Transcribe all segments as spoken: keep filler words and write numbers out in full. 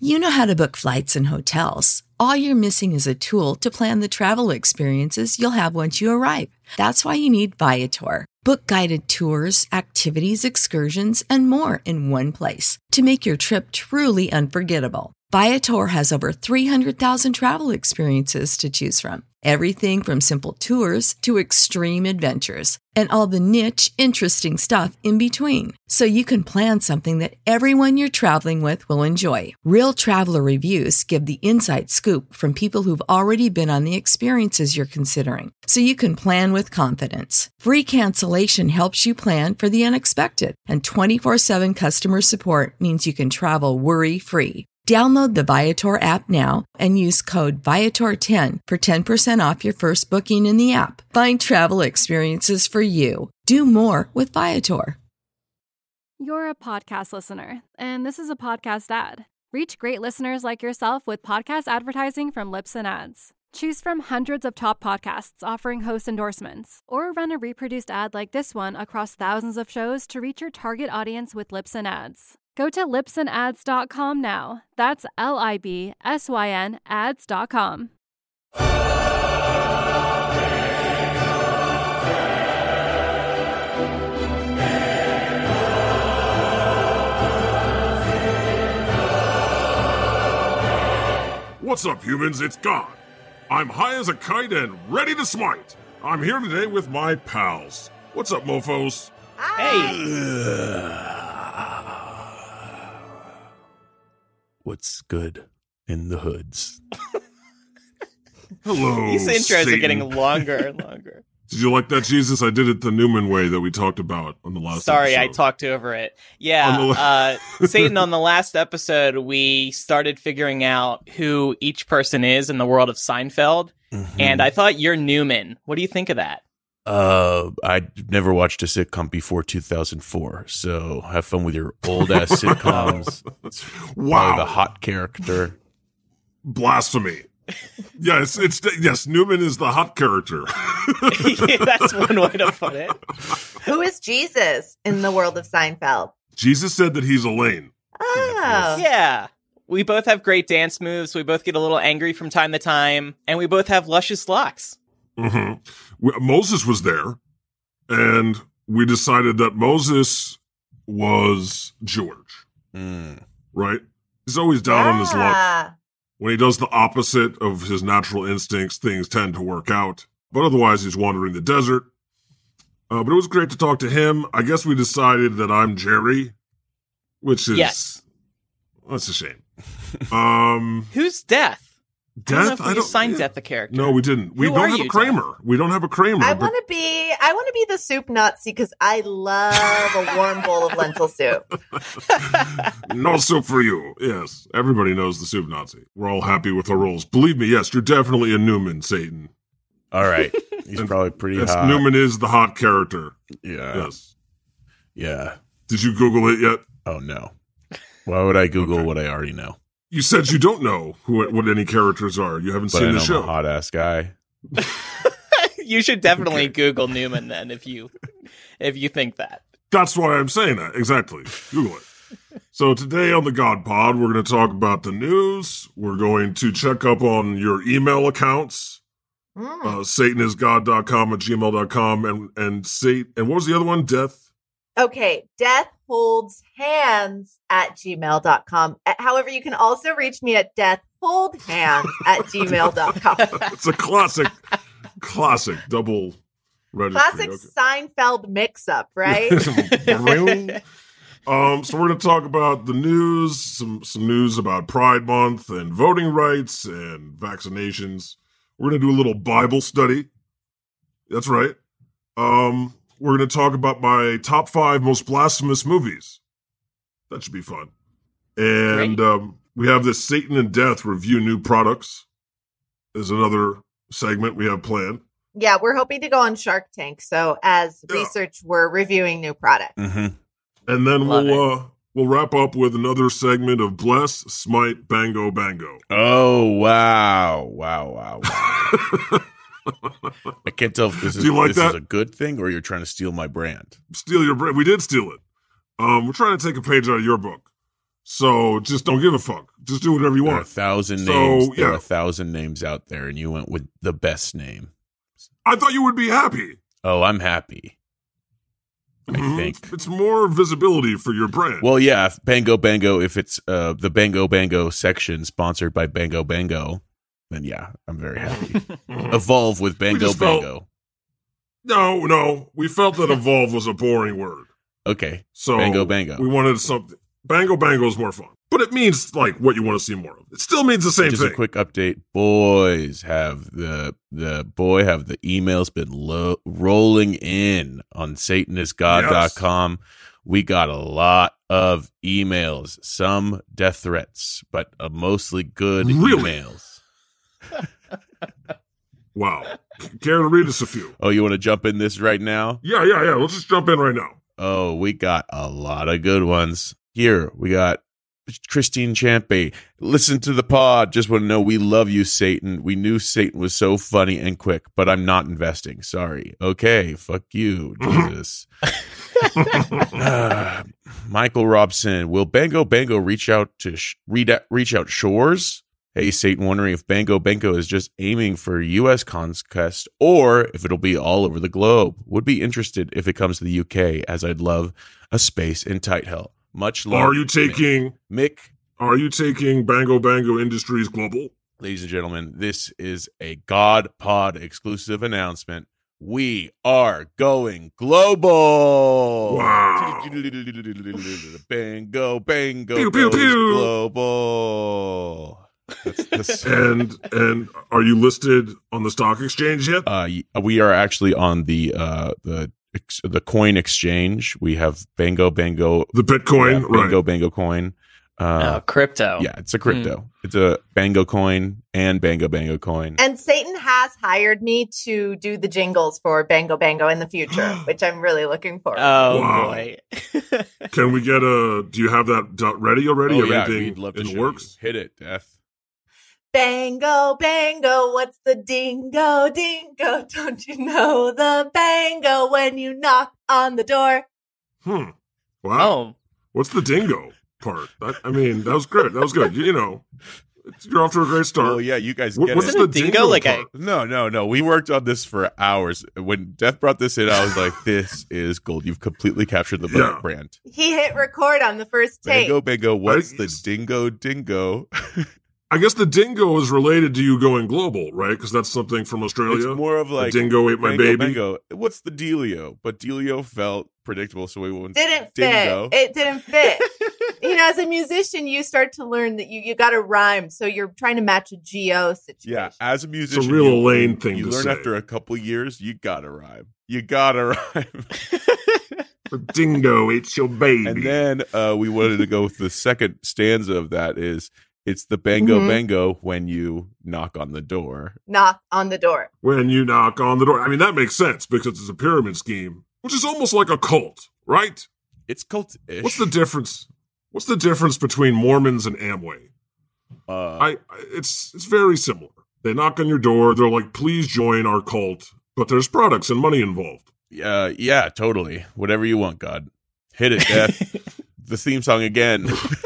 You know how to book flights and hotels. All you're missing is a tool to plan the travel experiences you'll have once you arrive. That's why you need Viator. Book guided tours, activities, excursions, and more in one place to make your trip truly unforgettable. Viator has over three hundred thousand travel experiences to choose from. Everything from simple tours to extreme adventures and all the niche, interesting stuff in between. So you can plan something that everyone you're traveling with will enjoy. Real traveler reviews give the inside scoop from people who've already been on the experiences you're considering. So you can plan with confidence. Free cancellation helps you plan for the unexpected. And twenty-four seven customer support means you can travel worry-free. Download the Viator app now and use code Viator ten for ten percent off your first booking in the app. Find travel experiences for you. Do more with Viator. You're a podcast listener, and this is a podcast ad. Reach great listeners like yourself with podcast advertising from Libsyn Ads. Choose from hundreds of top podcasts offering host endorsements, or run a reproduced ad like this one across thousands of shows to reach your target audience with Libsyn Ads. Go to libsyn ads dot com now. That's L I B S Y N ads dot com. What's up, humans? It's God. I'm high as a kite and ready to smite. I'm here today with my pals. What's up, mofos? Hey! What's good in the hoods? Hello, These intros Satan. are getting longer and longer. Did you like that, Jesus? I did it the Newman way that we talked about on the last Sorry, episode. I talked over it. Yeah, On the la- uh, Satan, on the last episode, we started figuring out who each person is in the world of Seinfeld, Mm-hmm. and I thought you're Newman. What do you think of that? Uh, I never watched a sitcom before two thousand four, so have fun with your old-ass sitcoms. Wow. The hot character. Blasphemy. Yes, it's yes. Newman is the hot character. That's one way to put it. Who is Jesus in the world of Seinfeld? Jesus said that he's Elaine. Oh. Yeah. We both have great dance moves. We both get a little angry from time to time, and we both have luscious locks. Mm-hmm. We, Moses was there, and we decided that Moses was George. Mm. Right? He's always down on his luck. Ah. When he does the opposite of his natural instincts, things tend to work out. But otherwise, he's wandering the desert. Uh, but it was great to talk to him. I guess we decided that I'm Jerry, which is... Yes. That's a shame. Um, Who's Death? Death? I don't know if we assigned Death a character. No, we didn't. We Who don't are have you, a Kramer. Death? We don't have a Kramer. I but- want to be I want to be the soup Nazi because I love a warm bowl of lentil soup. No soup for you. Yes. Everybody knows the soup Nazi. We're all happy with our roles. Believe me, yes, you're definitely a Newman, Satan. All right. He's probably pretty Yes, hot. Newman is the hot character. Yeah. Yes. Yeah. Did you Google it yet? Oh, no. Why would I Google Okay. what I already know? You said you don't know who what any characters are. You haven't But seen I the know show. I'm a hot-ass guy. You should definitely Okay. Google Newman then if you if you think that. That's why I'm saying that. Exactly. Google it. So today on the God Pod, we're going to talk about the news. We're going to check up on your email accounts. Mm. Uh, satanisgod dot com at gmail dot com and and Satan and what was the other one? Death. Okay, death holds hands at gmail dot com. However, you can also reach me at deathholdhands at gmail dot com. It's a classic, classic double registry. Classic Okay. Seinfeld mix-up, right? um, so we're going to talk about the news, some some news about Pride Month and voting rights and vaccinations. We're going to do a little Bible study. That's right. Um, we're going to talk about my top five most blasphemous movies. That should be fun. And um, we have this Satan and Death review new products. Is another segment we have planned. Yeah, we're hoping to go on Shark Tank. So as Yeah. research, we're reviewing new products. Mm-hmm. And then Love we'll uh, we'll wrap up with another segment of Bless, Smite, Bango, Bango. Oh, wow. Wow, wow, wow. I can't tell if this, is, Do you like this that? is a good thing or you're trying to steal my brand. Steal your brand. We did steal it. Um, we're trying to take a page out of your book. So just don't give a fuck. Just do whatever you There are a want. thousand So, names. There yeah. are a thousand names out there, and you went with the best name. I thought you would be happy. Oh, I'm happy. I Mhm. think. It's, it's more visibility for your brand. Well, yeah, if Bango Bango, if it's uh, the Bango Bango section sponsored by Bango Bango, then yeah, I'm very happy. Mhm. Evolve with Bango just felt- Bango. No, no. We felt that evolve was a boring word. Okay, So Bango Bango. we wanted something. Bango Bango is more fun. But it means like what you want to see more of. It still means the same just thing. a quick update. Boys have the the boy have the emails been lo- rolling in on satan is god dot com. We got a lot of emails, some death threats, but uh, mostly good Really? emails. Wow. Care to read us a few? Oh, you want to jump in this right now? Yeah, yeah, yeah. Let's just jump in right now. Oh, we got a lot of good ones. Here, we got Christine Champey. Listen to the pod. Just want to know we love you, Satan. We knew Satan was so funny and quick, but I'm not investing. Sorry. Okay, fuck you, Jesus. uh, Michael Robson. Will Bango Bango reach out to sh- read reach out shores? Hey, Satan, wondering if Bango Bango is just aiming for U S conquest or if it'll be all over the globe. Would be interested if it comes to the U K, as I'd love a space in tight hell. Much love. Are you taking Mick? Are you taking Bango Bango Industries global? Ladies and gentlemen, this is a God Pod exclusive announcement. We are going global. Wow. Bango Bango Pew, pew, goes pew. global. That's, that's, And and are you listed on the stock exchange yet? uh, y- we are actually on the uh, the ex- the coin exchange. We have Bango Bango, The Bitcoin, yeah, Bango right? Bango coin. Uh, Oh, crypto. yeah, it's a crypto. It's a Bango coin and Bango Bango coin. And Satan has hired me to do the jingles for Bango Bango in the future, which I'm really looking forward to. Oh Wow. boy. Can we get a? Do you have that dot ready already? Oh yeah, Everything we'd love to in show the works. you. Hit it, Death. Bango, bango, what's the dingo, dingo? Don't you know the bango when you knock on the door? Hmm. Wow. Oh, What's the dingo part? That, I mean, that was good. That was good. You, you know, it's, you're off to a great start. Oh yeah, you guys What- get what's it. the Isn't a dingo dingo like a- part? No, no, no. We worked on this for hours. When Death brought this in, I was like, "This is gold. You've completely captured the Yeah. brand." He hit record on the first tape. Bango, bango. What's I- the dingo, dingo? I guess the dingo is related to you going global, right? Because that's something from Australia. It's more of The like dingo ate my bango, baby. bango. What's the dealio? But dealio felt predictable, so we went Didn't dingo. fit. It didn't fit. You know, as a musician, you start to learn that you, you got to rhyme. So you're trying to match a geo situation. Yeah, as a musician, real you Elaine learn- thing You to learn say. after a couple years, you gotta rhyme. You gotta rhyme. The dingo ate your baby. And then uh, we wanted to go with the second stanza of that is it's the bango Mhm. bango when you knock on the door. Knock on the door. when you knock on the door, I mean that makes sense because it's a pyramid scheme, which is almost like a cult, right? It's cult-ish. What's the difference? What's the difference between Mormons and Amway? Uh, I, I it's it's very similar. They knock on your door. They're like, "Please join our cult," but there's products and money involved. uh, yeah, totally. Whatever you want, God. Hit it, Death. The theme song again.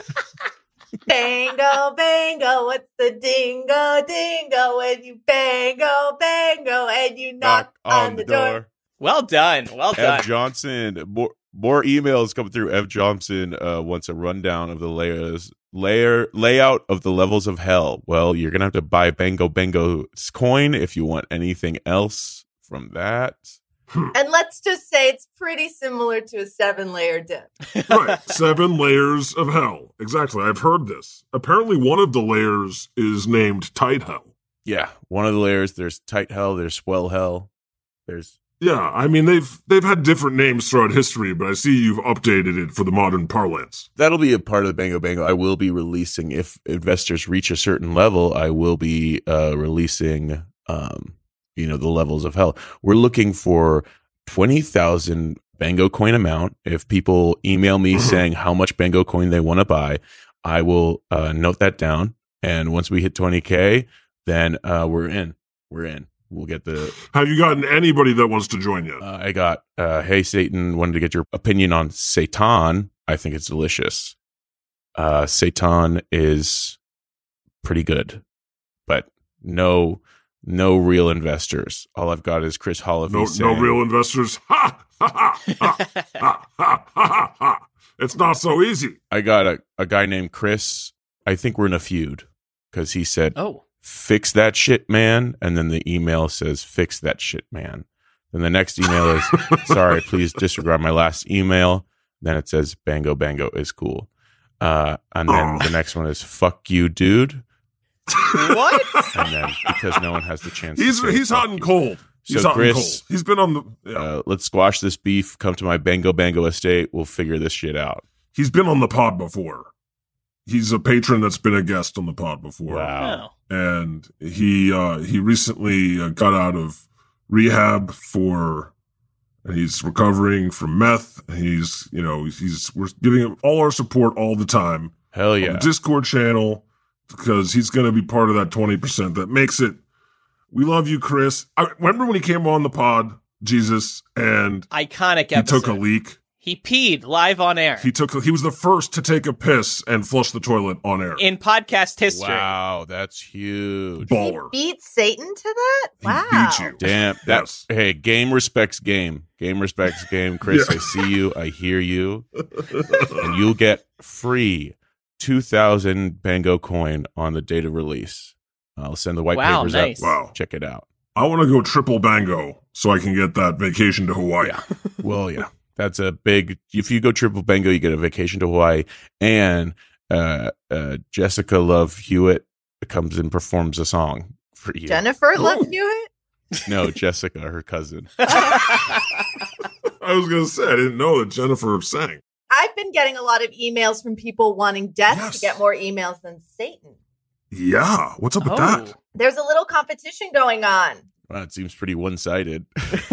Bango, bango, what's the dingo, dingo? When you bango, bango, and you knock, on, the door. well done. Well done. Ev Johnson. More more emails coming through. Ev Johnson uh, wants a rundown of the layers, layer layout of the levels of hell. Well, you're gonna have to buy Bango Bango's coin if you want anything else from that. And let's just say it's pretty similar to a seven layer dip. Right, seven layers of hell. Exactly. I've heard this. Apparently, one of the layers is named Tight Hell. Yeah, one of the layers. There's tight hell. There's swell hell. There's Yeah, I mean they've they've had different names throughout history, but I see you've updated it for the modern parlance. that'll be a part of the Bango Bango. I will be releasing if investors reach a certain level. I will be uh, releasing, um, you know, the levels of hell. We're looking for twenty thousand Bango coin amount. If people email me saying how much Bango coin they want to buy, I will uh, note that down. And once we hit twenty K, then uh, we're in. We're in. We'll get the Have you gotten anybody that wants to join yet? Uh, I got, uh, hey, Satan, wanted to get your opinion on Satan. I think it's delicious. Uh, Satan is pretty good, but no, no real investors. All I've got is Chris Holloway. No, saying, no real investors. Ha ha ha ha ha ha ha ha. It's not so easy. I got a, a guy named Chris. I think we're in a feud because he said, Oh, fix that shit, man. And then the email says, fix that shit, man. Then the next email is, sorry, please disregard my last email. Then it says, Bango Bango is cool. Uh, and then Oh. the next one is, fuck you, dude. what? And then because no one has the chance He's to say he's fuck hot and you. cold. He's So hot and Chris, cold. He's been on the. Yeah. uh, let's squash this beef. Come to my Bango Bango estate. We'll figure this shit out. He's been on the pod before. He's a patron that's been a guest on the pod before. Wow. Oh. And he uh, he recently uh, got out of rehab for, and he's recovering from meth. He's you know he's we're giving him all our support all the time Hell on yeah. the Discord channel because he's going to be part of that twenty percent that makes it. We love you, Chris. I remember when he came on the pod, Jesus, and Iconic he episode. took a leak. He peed live on air He took. He was the first to take a piss and flush the toilet on air. in podcast history. Wow, that's huge. Baller. He beat Satan to that? He Wow. beat you. Damn. That's Yes. hey, game respects game. Game respects game. Chris, Yeah. I see you. I hear you. And you'll get free two thousand Bango coin on the date of release. I'll send the white Wow, papers nice. out. Wow. Check it out. I want to go triple bango so I can get that vacation to Hawaii. Yeah. Well, yeah. That's a big. If you go triple Bango, you get a vacation to Hawaii, and uh, uh, Jessica Love Hewitt comes and performs a song for you. Jennifer Love Hewitt? No, Jessica, her cousin. I was going to say, I didn't know that Jennifer sang. I've been getting a lot of emails from people wanting Death Yes. to get more emails than Satan. Yeah. What's up with Oh. that? There's a little competition going on. Wow, it seems pretty one-sided.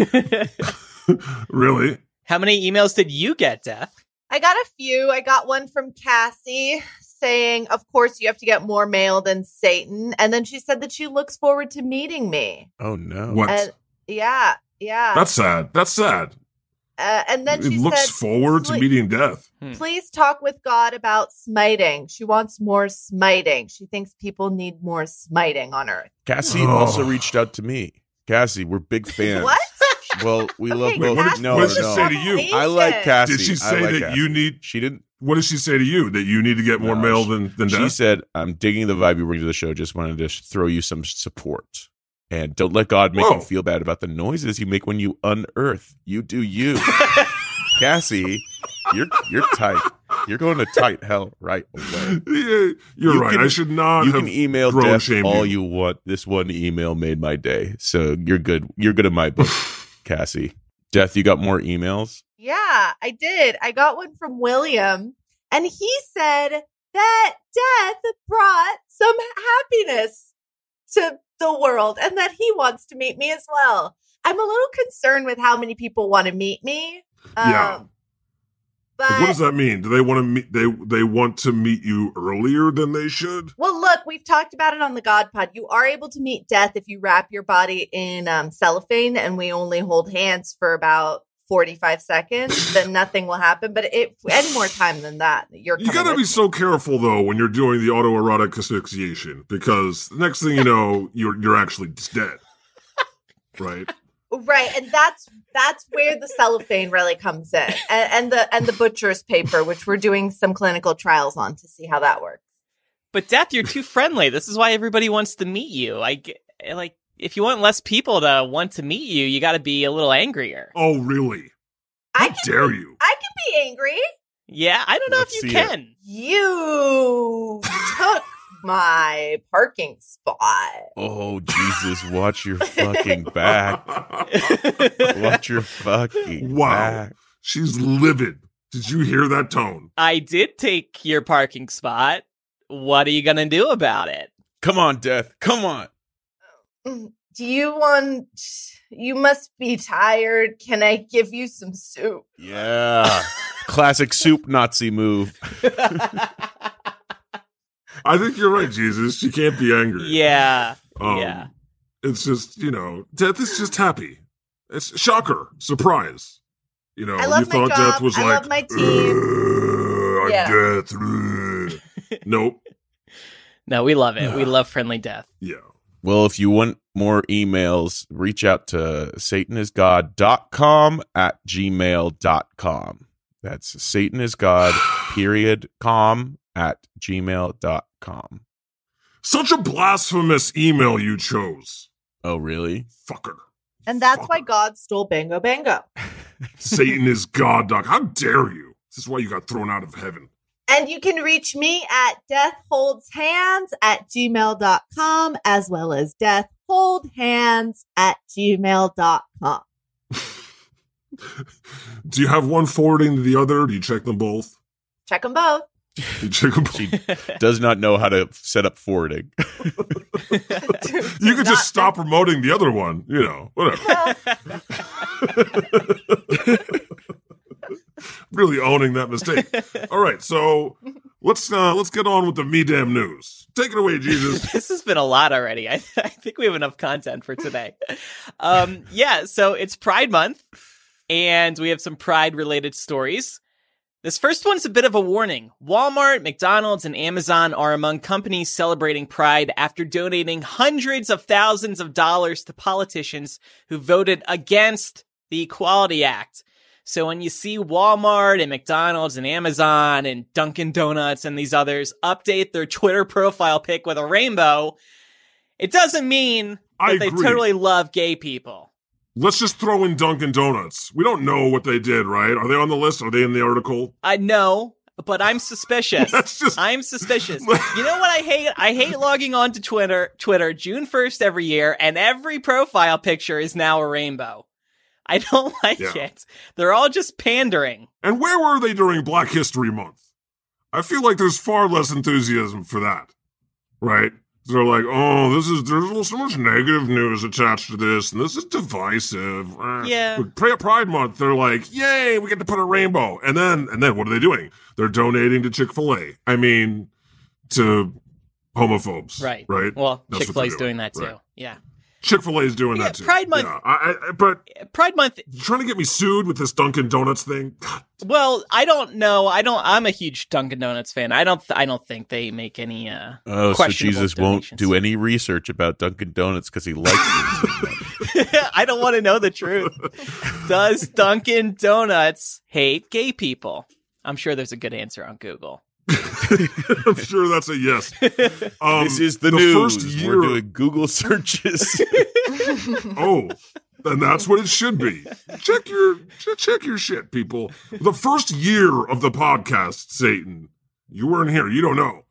Really? How many emails did you get, Death? I got a few. I got one from Cassie saying, of course, you have to get more mail than Satan. And then she said that she looks forward to meeting me. Oh no! What? And yeah, yeah. That's sad. That's sad. uh, and then It she looks said, forward to "Pl- meeting death. please talk with God about smiting. She wants more smiting. She thinks people need more smiting on earth. Cassie Oh. also reached out to me. Cassie, we're big fans. What? Well, we love Okay, both. Cassie, no, what did she no. say to you? I like Cassie. Did she I say like that Cassie. you need? She didn't. What did she say to you? That you need to get more No, mail she- than than She death? said, "I'm digging the vibe you bring to the show. Just wanted to sh- throw you some support, and don't let God make Whoa. you feel bad about the noises you make when you unearth. You do you, Cassie. You're you're tight. You're going to tight hell right away. Yeah, you're You right. can- I should not You have can email throne Death shamed all you. you want. This one email made my day. So you're good. You're good in my book, Cassie. Death, you got more emails? Yeah, I did. I got one from William, and he said that death brought some happiness to the world and that he wants to meet me as well. I'm a little concerned with how many people want to meet me. Um, Yeah. But What does that mean? Do they want to meet? They they want to meet you earlier than they should? Well, look, we've talked about it on the God Pod. You are able to meet death if you wrap your body in um, cellophane, and we only hold hands for about forty-five seconds. Then nothing will happen. But if any more time than that, you're You coming got to with be me. so careful though when you're doing the autoerotic asphyxiation because the next thing you know, you're you're actually just dead, right? Right, and that's that's where the cellophane really comes in, and, and the and the butcher's paper, which we're doing some clinical trials on to see how that works. But Death, you're too friendly. This is why everybody wants to meet you. Like, like if you want less people to want to meet you, you got to be a little angrier. Oh, really? How I can, dare you? I can be angry. Yeah, I don't know Let's if you see it. can. You took my parking spot. Oh, Jesus, watch your fucking back. Watch your fucking Wow. back. She's livid. Did you hear that tone? I did take your parking spot. What are you gonna do about it? Come on, Death. Come on. Do you want? You must be tired. Can I give you some soup? Yeah. Classic soup Nazi move. I think you're right, Jesus. She can't be angry. Yeah, Um, yeah. It's just, you know, Death is just happy. It's shocker, surprise. You know, I love you my thought job. Death was I like, love my team. "Ugh, I'm Yeah. Death. Ugh." Nope. No, we love it. We love friendly death. Yeah. Well, if you want more emails, reach out to satanisgod.com at gmail.com. That's satanisgod, period, com at gmail.com. Such a blasphemous email you chose. Oh, really? Fucker. And that's Fucker. why God stole Bango Bango. Satan is God, Doc. How dare you? This is why you got thrown out of heaven. And you can reach me at deathholdshands at gmail dot com as well as deathholdhands at gmail dot com. Do you have one forwarding to the other? Do you check them both? Check them both. You check them both. She does not know how to set up forwarding. You could just stop promoting the other one. You know, whatever. Really owning that mistake. All right, so let's uh, let's get on with the me damn news. Take it away, Jesus. This has been a lot already. I, I think we have enough content for today. Um, yeah, so it's Pride Month, and we have some Pride-related stories. This first one's a bit of a warning. Walmart, McDonald's, and Amazon are among companies celebrating Pride after donating hundreds of thousands of dollars to politicians who voted against the Equality Act. So when you see Walmart and McDonald's and Amazon and Dunkin' Donuts and these others update their Twitter profile pic with a rainbow, it doesn't mean that I they agree. totally love gay people. Let's just throw in Dunkin' Donuts. We don't know what they did, right? Are they on the list? Are they in the article? I know, but I'm suspicious. That's just- I'm suspicious. You know what I hate? I hate logging on to Twitter, Twitter June first every year, and every profile picture is now a rainbow. I don't like Yeah. it. They're all just pandering. And where were they during Black History Month? I feel like there's far less enthusiasm for that, right? They're like, oh, this is there's so much negative news attached to this, and this is divisive. Uh, Yeah. But Pri- Pride Month, they're like, yay, we get to put a rainbow, and then and then what are they doing? They're donating to Chick-fil-A. I mean, to homophobes, Right. Right. Well, That's what Chick-fil-A's they're doing that too. Right. Yeah. Chick-fil-A is doing Yeah, that too. Pride Month- Yeah, I, I, but Pride Month. you're trying to get me sued with this Dunkin' Donuts thing. God. Well, I don't know. I don't. I'm a huge Dunkin' Donuts fan. I don't. Th- I don't think they make any. Uh, Oh, so questionable Jesus won't donations. do any research about Dunkin' Donuts because he likes it. I don't want to know the truth. Does Dunkin' Donuts hate gay people? I'm sure there's a good answer on Google. I'm sure that's a yes. Um, This is the, news. First year, We're doing Google searches. oh, then that's what it should be. Check your ch- check your shit, people. The first year of the podcast, Satan, you weren't here. You don't know.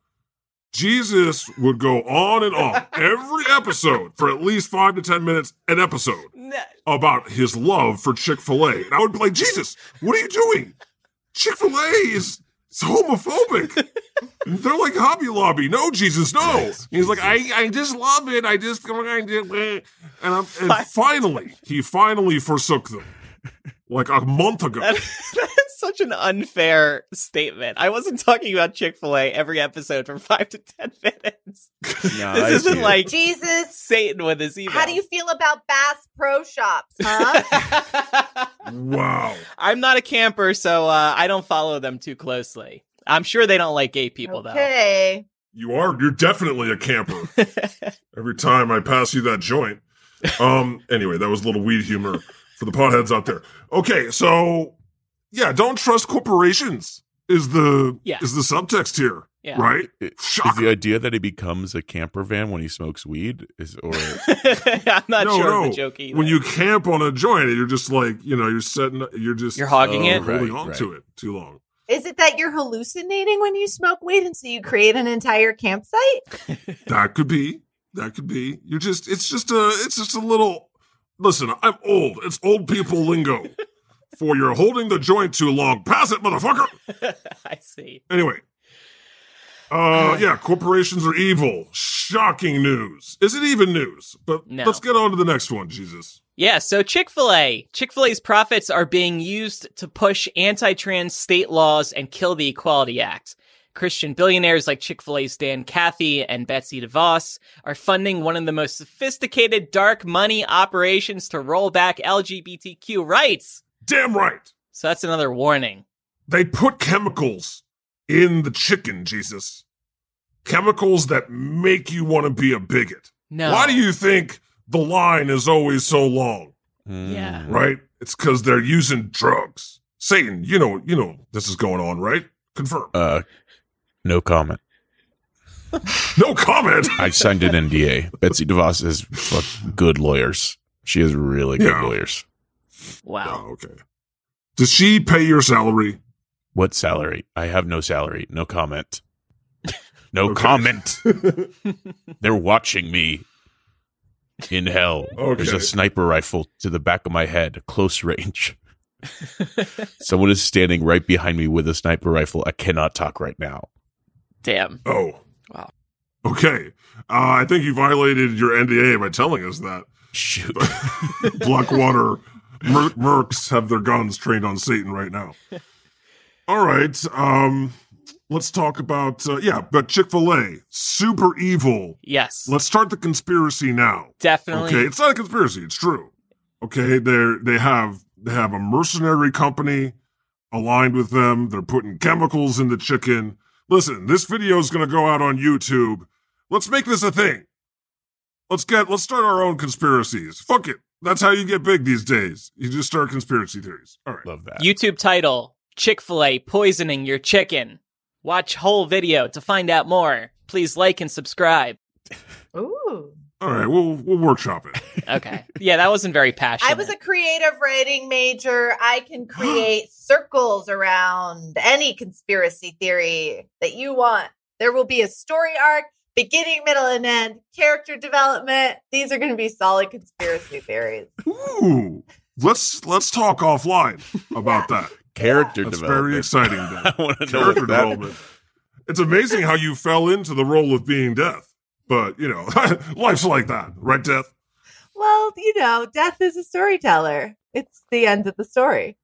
Jesus would go on and on every episode for at least five to ten minutes an episode about his love for Chick-fil-A. And I would be like, Jesus, what are you doing? Chick-fil-A is it's homophobic. They're like Hobby Lobby. No, Jesus, no. He's like, I, I just love it. I just, I just and, I'm, and finally, he finally forsook them. Like a month ago. That, that's such an unfair statement. I wasn't talking about Chick-fil-A every episode for five to ten minutes. No, This I isn't see it. like Jesus, Satan with his email. how do you feel about Bass Pro Shops, huh? Wow. I'm not a camper, so uh, I don't follow them too closely. I'm sure they don't like gay people, Okay. You are, you're definitely a camper. though. Every time I pass you that joint. Um, anyway, that was a little weed humor for the potheads out there. Okay, so yeah, don't trust corporations is the Yeah. is the subtext here. Yeah. Right? Is Shocker. the idea that he becomes a camper van when he smokes weed is or I'm not no, sure no. of the joke either. When you camp on a joint, you're just like, you know, you're setting, you're just You're hogging uh, it? holding Right, on right. to it too long. Is it that you're hallucinating when you smoke weed and so you create an entire campsite? That could be. That could be. You're just. It's just a. It's just a little. Listen, I'm old. It's old people lingo. For you're holding the joint too long. Pass it, motherfucker. I see. Anyway. Uh, yeah, corporations are evil. Shocking news. Is it even news? But No. let's get on to the next one, Jesus. Yeah, so Chick-fil-A. Chick-fil-A's profits are being used to push anti-trans state laws and kill the Equality Act. Christian billionaires like Chick-fil-A's Dan Cathy and Betsy DeVos are funding one of the most sophisticated dark money operations to roll back L G B T Q rights. Damn right. So that's another warning. They put chemicals in the chicken, Jesus. chemicals that make you want to be a bigot. No. Why do you think the line is always so long? Yeah. Right? It's because they're using drugs. Satan, you know, you know this is going on, right? Confirm. Uh, no comment. No comment. I signed an N D A. Betsy DeVos has fuck good lawyers. She has really good Yeah. lawyers. Wow. Oh, okay. Does she pay your salary? What salary? I have no salary. No comment. No Okay. comment. They're watching me in hell. Okay. There's a sniper rifle to the back of my head, close range. Someone is standing right behind me with a sniper rifle. I cannot talk right now. Damn. Oh. Wow. Okay. Uh, I think you violated your N D A by telling us that. Shoot. Blackwater mer- mercs have their guns trained on Satan right now. All right. Um, let's talk about, uh, yeah, but Chick-fil-A, super evil. Yes. Let's start the conspiracy now. Definitely. Okay, it's not a conspiracy. It's true. Okay, they they have they have a mercenary company aligned with them. They're putting chemicals in the chicken. Listen, this video is going to go out on YouTube. Let's make this a thing. Let's get let's start our own conspiracies. Fuck it. That's how you get big these days. You just start conspiracy theories. All right. Love that. YouTube title, Chick-fil-A poisoning your chicken. Watch whole video to find out more. Please like and subscribe. Ooh. All right, we'll we'll workshop it. Okay. Yeah, that wasn't very passionate. I was a creative writing major. I can create circles around any conspiracy theory that you want. There will be a story arc, beginning, middle, and end, character development. These are going to be solid conspiracy theories. Ooh. Let's let's talk offline about that. Character That's development. very exciting. Dan. I want to know Character what that- development. It's amazing how you fell into the role of being Death. But, you know, life's like that, right, Death? Well, you know, death is a storyteller. It's the end of the story.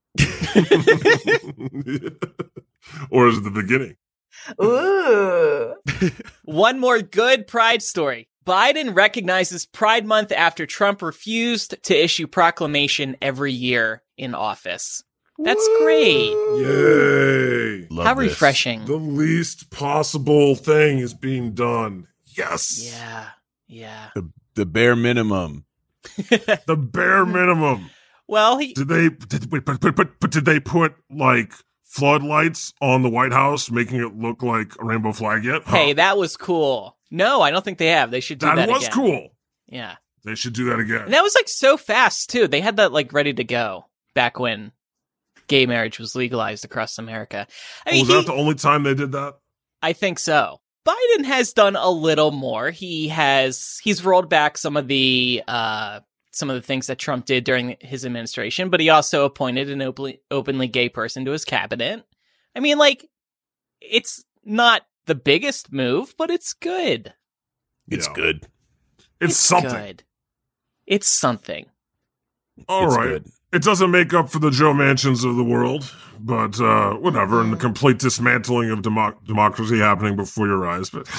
Or is it the beginning? Ooh. One more good Pride story. Biden recognizes Pride Month after Trump refused to issue proclamation every year in office. That's great. Yay. Love How this. refreshing. The least possible thing is being done. Yes. Yeah. Yeah. The, the bare minimum. The bare minimum. Well, he Did they, did, wait, but, but, but, but did they put, like, floodlights on the White House, making it look like a rainbow flag yet? Huh. Hey, that was cool. No, I don't think they have. They should do that, that was again. cool. Yeah. They should do that again. And that was like so fast too. They had that like ready to go back when gay marriage was legalized across America. I mean, was he- that the only time they did that? I think so. Biden has done a little more. He has he's rolled back some of the uh some of the things that Trump did during his administration, but he also appointed an openly openly gay person to his cabinet. I mean, like, it's not the biggest move, but it's good. It's Yeah. good. It's, something. Good. It's something. All It's right. good. It doesn't make up for the Joe Manchins of the world, but uh, whatever, and the complete dismantling of demo- democracy happening before your eyes. But,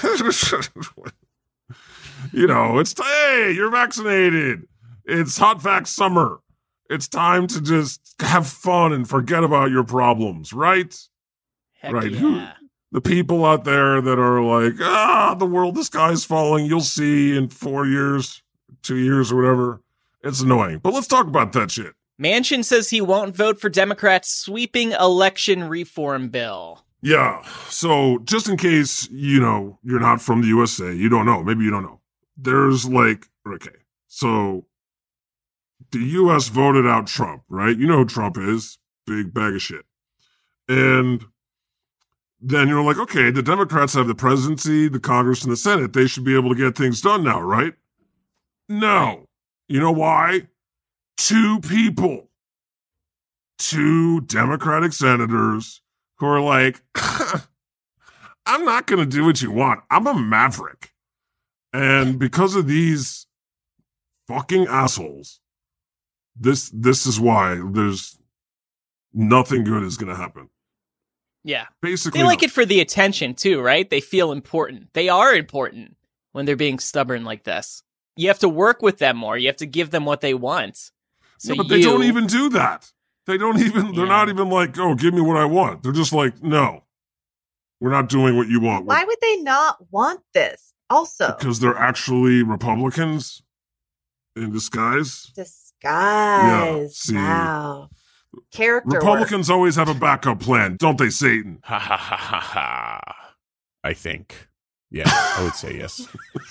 you know, it's, hey, you're vaccinated. It's hot vax summer. It's time to just have fun and forget about your problems, right? Heck Right. yeah. The people out there that are like, ah, the world, the sky's falling. You'll see in four years, two years or whatever. It's annoying. But let's talk about that shit. Manchin says he won't vote for Democrats' sweeping election reform bill. Yeah. So just in case, you know, you're not from the U S A, you don't know. Maybe you don't know. There's like, okay. So the U S voted out Trump, right? You know who Trump is. Big bag of shit. And then you're like, okay, the Democrats have the presidency, the Congress, and the Senate. They should be able to get things done now, right? No. You know why? Two people, two Democratic senators who are like, I'm not going to do what you want. I'm a maverick. And because of these fucking assholes, this this is why there's nothing good is going to happen. Yeah. Basically, They like no. it for the attention too, right? They feel important. They are important when they're being stubborn like this. You have to work with them more. You have to give them what they want. So No, but they you- don't even do that. They don't even, they're Yeah. not even like, oh, give me what I want. They're just like, no. We're not doing what you want. Why would they not want this? Also, Because they're actually Republicans in disguise. disguise. see. Wow. Character work. Republicans always have a backup plan, don't they, Satan? Ha ha ha ha ha. I think. Yeah, I would say yes.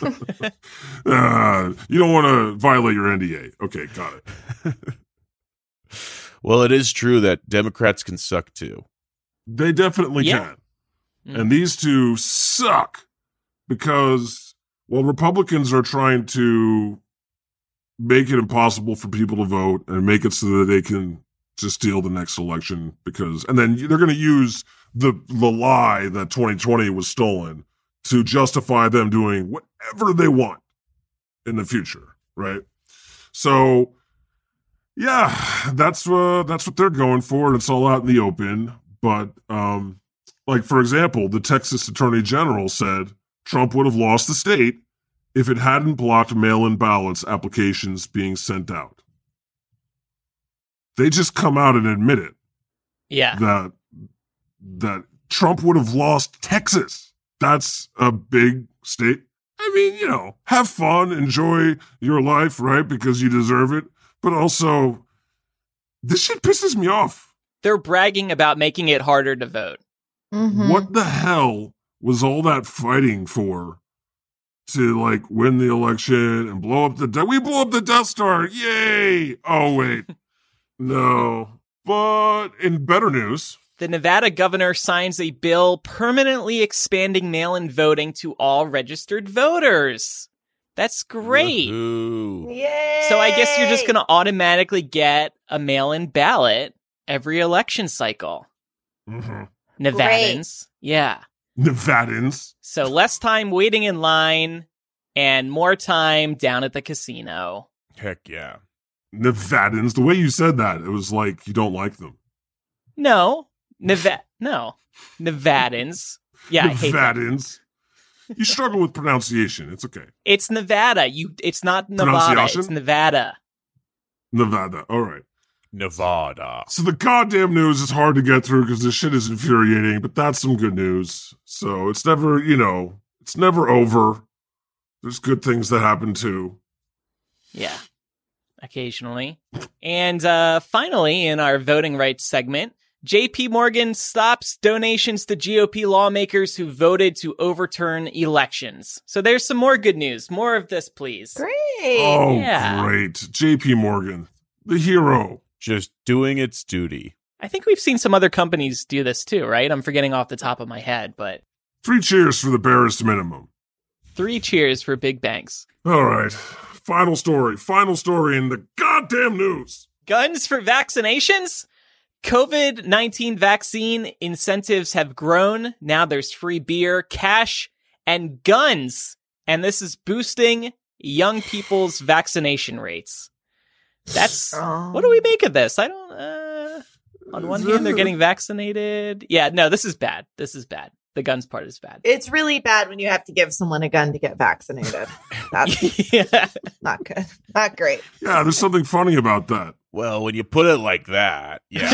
Uh, you don't want to violate your N D A. Okay, got it. Well, it is true that Democrats can suck too. They definitely Yeah. can. Mm. And these two suck because, well, Republicans are trying to make it impossible for people to vote and make it so that they can just steal the next election because, and then they're going to use the, the lie that twenty twenty was stolen to justify them doing whatever they want in the future, right? So, yeah, that's uh, that's what they're going for, and it's all out in the open. But, um, like, for example, the Texas Attorney General said Trump would have lost the state if it hadn't blocked mail-in ballots applications being sent out. They just come out and admit it, Yeah. that that Trump would have lost Texas. That's a big state. I mean, you know, have fun, enjoy your life, right? Because you deserve it. But also, this shit pisses me off. They're bragging about making it harder to vote. Mhm. What the hell was all that fighting for? To, like, win the election and blow up the... De- we blew up the Death Star! Yay! Oh, wait. No. But in better news... The Nevada governor signs a bill permanently expanding mail-in voting to all registered voters. That's great. Woohoo. Yay! So I guess you're just going to automatically get a mail-in ballot every election cycle. Mm-hmm. Nevadans. Yeah. Nevadans. So less time waiting in line and more time down at the casino. Heck yeah. Nevadans. The way you said that, it was like you don't like them. No. Neva- no. Nevadans. Yeah, I hate that. Nevadans. You struggle with pronunciation. It's okay. It's Nevada. You. It's not Nevada. Pronunciation? It's Nevada. Nevada. All right. Nevada. So the goddamn news is hard to get through because this shit is infuriating, but that's some good news. So it's never, you know, it's never over. There's good things that happen too. Yeah. Occasionally. And uh, finally, in our voting rights segment, J P Morgan stops donations to G O P lawmakers who voted to overturn elections. So there's some more good news. More of this, please. Great. Oh, Yeah. great. J P Morgan, the hero. Just doing its duty. I think we've seen some other companies do this too, right? I'm forgetting off the top of my head, but Three cheers for the barest minimum. three cheers for big banks. All right. Final story. Final story in the goddamn news. Guns for vaccinations? COVID nineteen vaccine incentives have grown. Now there's free beer, cash, and guns. And this is boosting young people's vaccination rates. That's, Oh. what do we make of this? I don't, uh, on one hand, they're getting vaccinated. Yeah, no, this is bad. This is bad. The guns part is bad. It's really bad when you have to give someone a gun to get vaccinated. That's Yeah. not good. Not great. Yeah, there's something funny about that. Well, when you put it like that, yeah.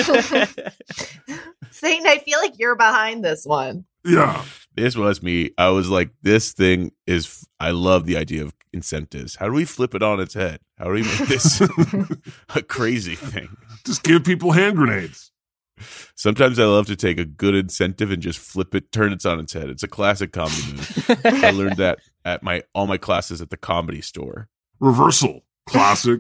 Satan, I feel like you're behind this one. Yeah. This was me. I was like, this thing is, I love the idea of incentives. How do we flip it on its head? How do we make this a crazy thing? Just give people hand grenades. Sometimes I love to take a good incentive and just flip it, turn it on its head. It's a classic comedy move. I learned that at my all my classes at the Comedy Store. Reversal. Classic.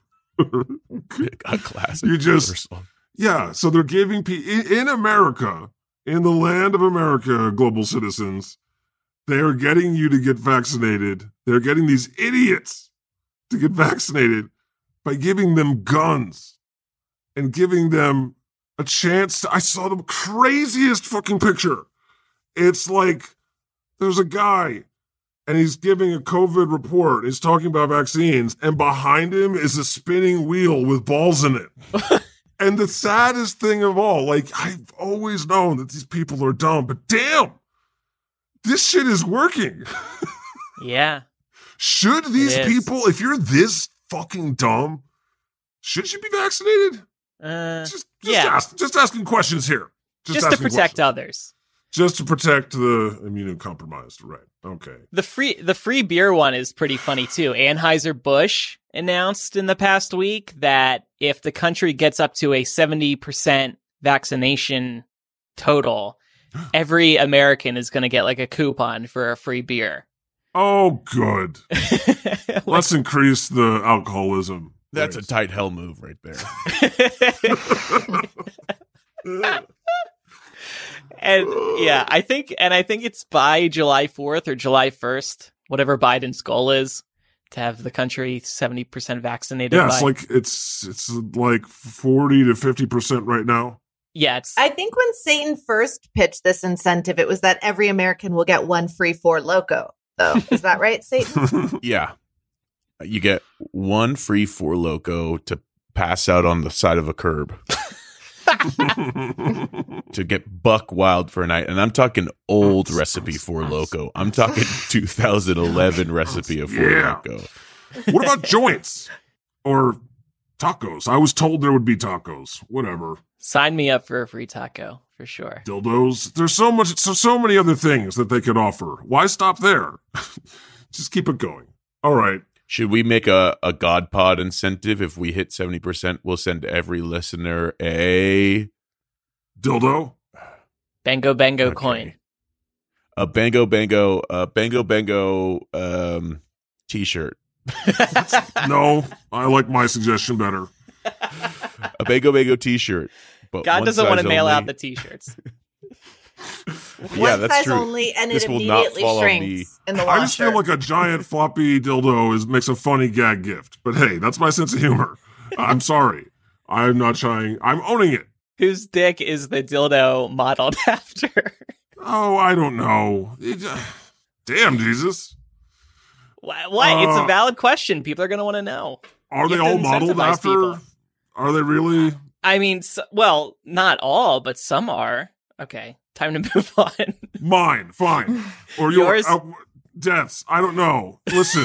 A classic. You just- reversal. Yeah, so they're giving people in, in America, in the land of America, global citizens, they are getting you to get vaccinated. They're getting these idiots to get vaccinated by giving them guns and giving them a chance to, I saw the craziest fucking picture. It's like there's a guy and he's giving a COVID report. He's talking about vaccines, and behind him is a spinning wheel with balls in it. And the saddest thing of all, like, I've always known that these people are dumb, but damn, this shit is working. Yeah. Should these It is. people, if you're this fucking dumb, should you be vaccinated? Uh, Just, just, yeah. ask, just asking questions here. just to asking protect questions. others. Just to protect the immunocompromised, right? Okay. The free the free beer one is pretty funny too. Anheuser-Busch announced in the past week that if the country gets up to a seventy percent vaccination total, every American is going to get like a coupon for a free beer. Oh, good. Let's increase the alcoholism. That's rates. a tight hell move right there. And yeah, I think, and I think it's by July fourth or July first, whatever Biden's goal is, to have the country seventy percent vaccinated. Yeah, it's by. like it's it's like forty to fifty percent right now. Yeah, it's. I think when Satan first pitched this incentive, it was that every American will get one free Four Loko, though. Is that right, Satan? Yeah. You get one free Four Loko to pass out on the side of a curb. To get buck wild for a night. And I'm talking old recipe Four Loko. I'm talking two thousand eleven recipe of Four Yeah. Loko. What about joints or tacos? I was told there would be tacos. Whatever. Sign me up for a free taco for sure. Dildos. There's so much, so so many other things that they could offer. Why stop there? Just keep it going. All right. Should we make a, a God Pod incentive? If we hit seventy percent, we'll send every listener a Dildo. Bango Bango Okay. coin. A Bango Bango, uh, Bango Bango um, t-shirt. No, I like my suggestion better. A Bango Bango t-shirt. But God one doesn't want to size mail only. out the t-shirts. Yeah, One that's size true. only, and This it will not immediately fall on me. shrinks in the I washer. just feel like a giant floppy dildo is makes a funny gag gift. But hey, that's my sense of humor. I'm sorry. I'm not trying. I'm owning it. Whose dick is the dildo modeled after? Oh, I don't know. It, uh, damn, Jesus. Why? Why? It's a Uh, valid question. People are going to want to know. Are You they have to all modeled incentivize after? people. Are they really? I mean, s well, not all, but some are. Okay, time to move on. Mine, fine. Or Yours? yours? Uh, deaths. I don't know. Listen,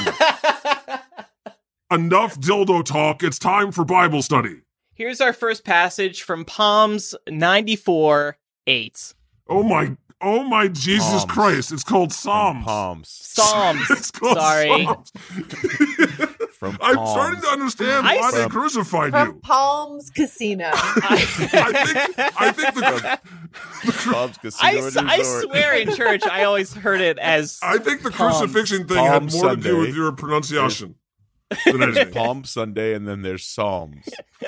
enough dildo talk. It's time for Bible study. Here's our first passage from Psalms ninety-four eight. Oh my, oh my Jesus Palms. Christ. It's called From Psalms. Palms. Psalms. It's called Sorry. Psalms. From I'm Palms. starting to understand I why they said- crucified From you. Palms Casino. I think, I think the, Palms Casino I, s- and I Resort. swear in church, I always heard it as I think the Palms. crucifixion thing Palm had more to do Sunday. with your pronunciation than anything. Palm Sunday, and then there's Psalms.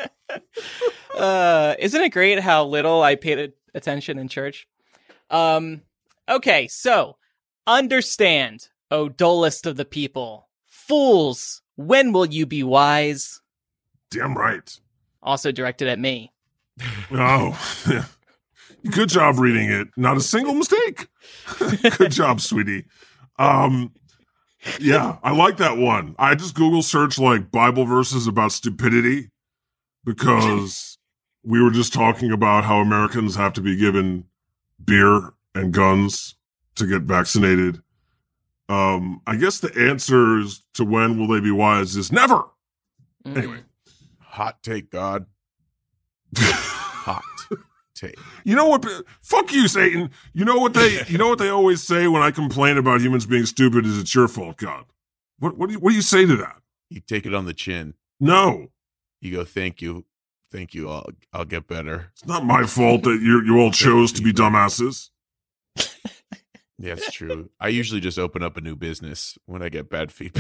Uh, isn't it great how little I paid a- attention in church? Um, okay, so understand, O dullest of the people, fools, when will you be wise? Damn right. Also directed at me. Oh, good job reading it. Not a single mistake. Good job, sweetie. Um, yeah, I like that one. I just Google search like Bible verses about stupidity because we were just talking about how Americans have to be given beer and guns to get vaccinated. Um, I guess the answer is to when will they be wise is never. Mm. Anyway. Hot take, God. Hot take. You know what? Fuck you, Satan. You know what they? You know what they always say when I complain about humans being stupid is it's your fault, God. What? What do you? What do you say to that? You take it on the chin. No, You go, thank you. Thank you. I'll, I'll get better. it's not my fault that you you all chose to be dumbasses. Yeah, it's true. I usually just open up a new business when I get bad feedback.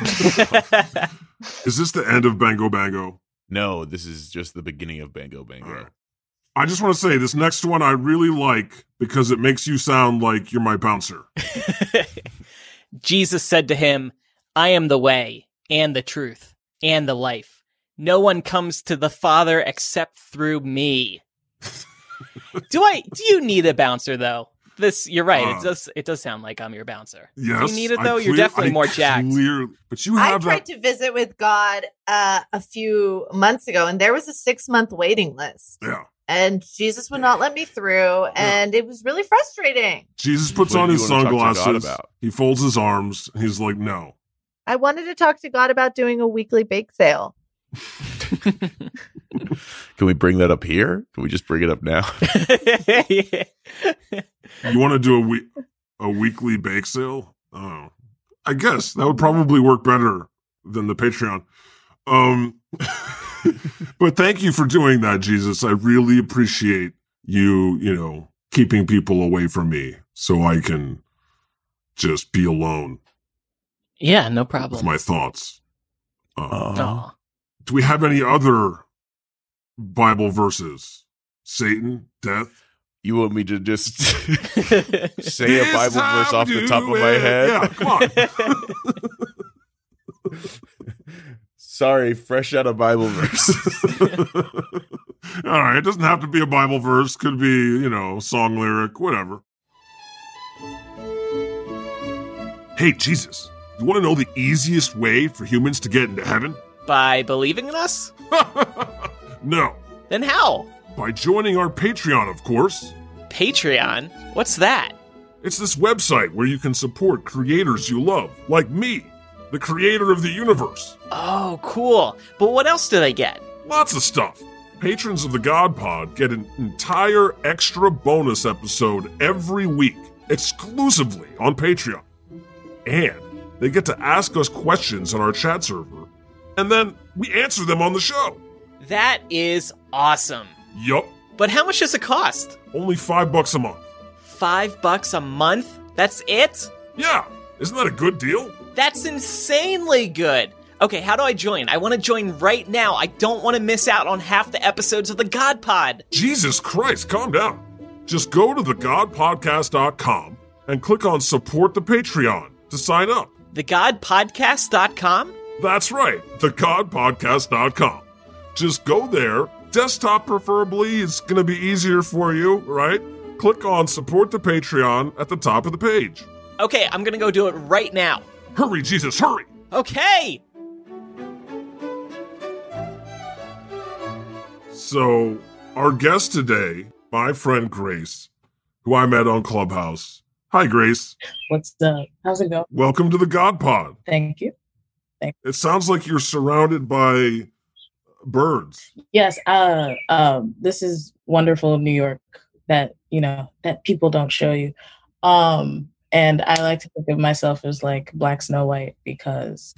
Is this the end of Bango Bango? No, this is just the beginning of Bango Bango. All right. I just want to say this next one I really like because it makes you sound like you're my bouncer. Jesus said to him, I am the way and the truth and the life. No one comes to the Father except through me. do I? Do you need a bouncer though? This, you're right. Uh, it does. It does sound like I'm your bouncer. Yes, Do you need it I though? You're clear- definitely I more jacked. Clear, but you I have tried that. to visit with God uh, a few months ago, and there was a six month waiting list. Yeah, And Jesus would not let me through, and it was really frustrating. Jesus puts What on do his you wanna talk to God sunglasses. about? He folds his arms. And he's like, "No." I wanted to talk to God about doing a weekly bake sale. Can we bring that up here? Can we just bring it up now? You want to do a week a weekly bake sale? Oh, I guess that would probably work better than the Patreon. Um, but thank you for doing that, Jesus. I really appreciate you, you know, keeping people away from me so I can just be alone Yeah, no with problem. my thoughts. Uh, Aw. do we have any other Bible verses? Satan, death? You want me to just say This a Bible time verse off the do top of my it. head? Yeah, come on. Sorry, fresh out of Bible verse. All right, it doesn't have to be a Bible verse. Could be, you know, song lyric, whatever. Hey, Jesus, you want to know the easiest way for humans to get into heaven? By believing in us? No, Then how? by joining our Patreon, of course. Patreon? What's that? It's this website where you can support creators you love, like me, the creator of the universe. Oh, cool. But what else did I get? Lots of stuff. Patrons of the God Pod get an entire extra bonus episode every week, exclusively on Patreon. And they get to ask us questions on our chat server, and then we answer them on the show. That is awesome. Yup, But how much does it cost? only five bucks a month. Five bucks a month? That's it? Yeah, isn't that a good deal? That's insanely good. Okay, how do I join? I want to join right now. I don't want to miss out on half the episodes of the God Pod. Jesus Christ, calm down. Just go to the god podcast dot com and click on Support the Patreon to sign up. the god podcast dot com? That's right, the god podcast dot com. Just go there, desktop preferably, it's going to be easier for you, right? Click on Support the Patreon at the top of the page. Okay, I'm gonna go do it right now. Hurry, Jesus, hurry! Okay! So, our guest today, my friend Grace, who I met on Clubhouse. Hi, Grace. What's up? How's it going? Welcome to the God Pod. Thank you. It sounds like you're surrounded by birds. Yes, uh, um, this is wonderful New York that, you know, that people don't show you. Um, and I like to think of myself as like Black Snow White because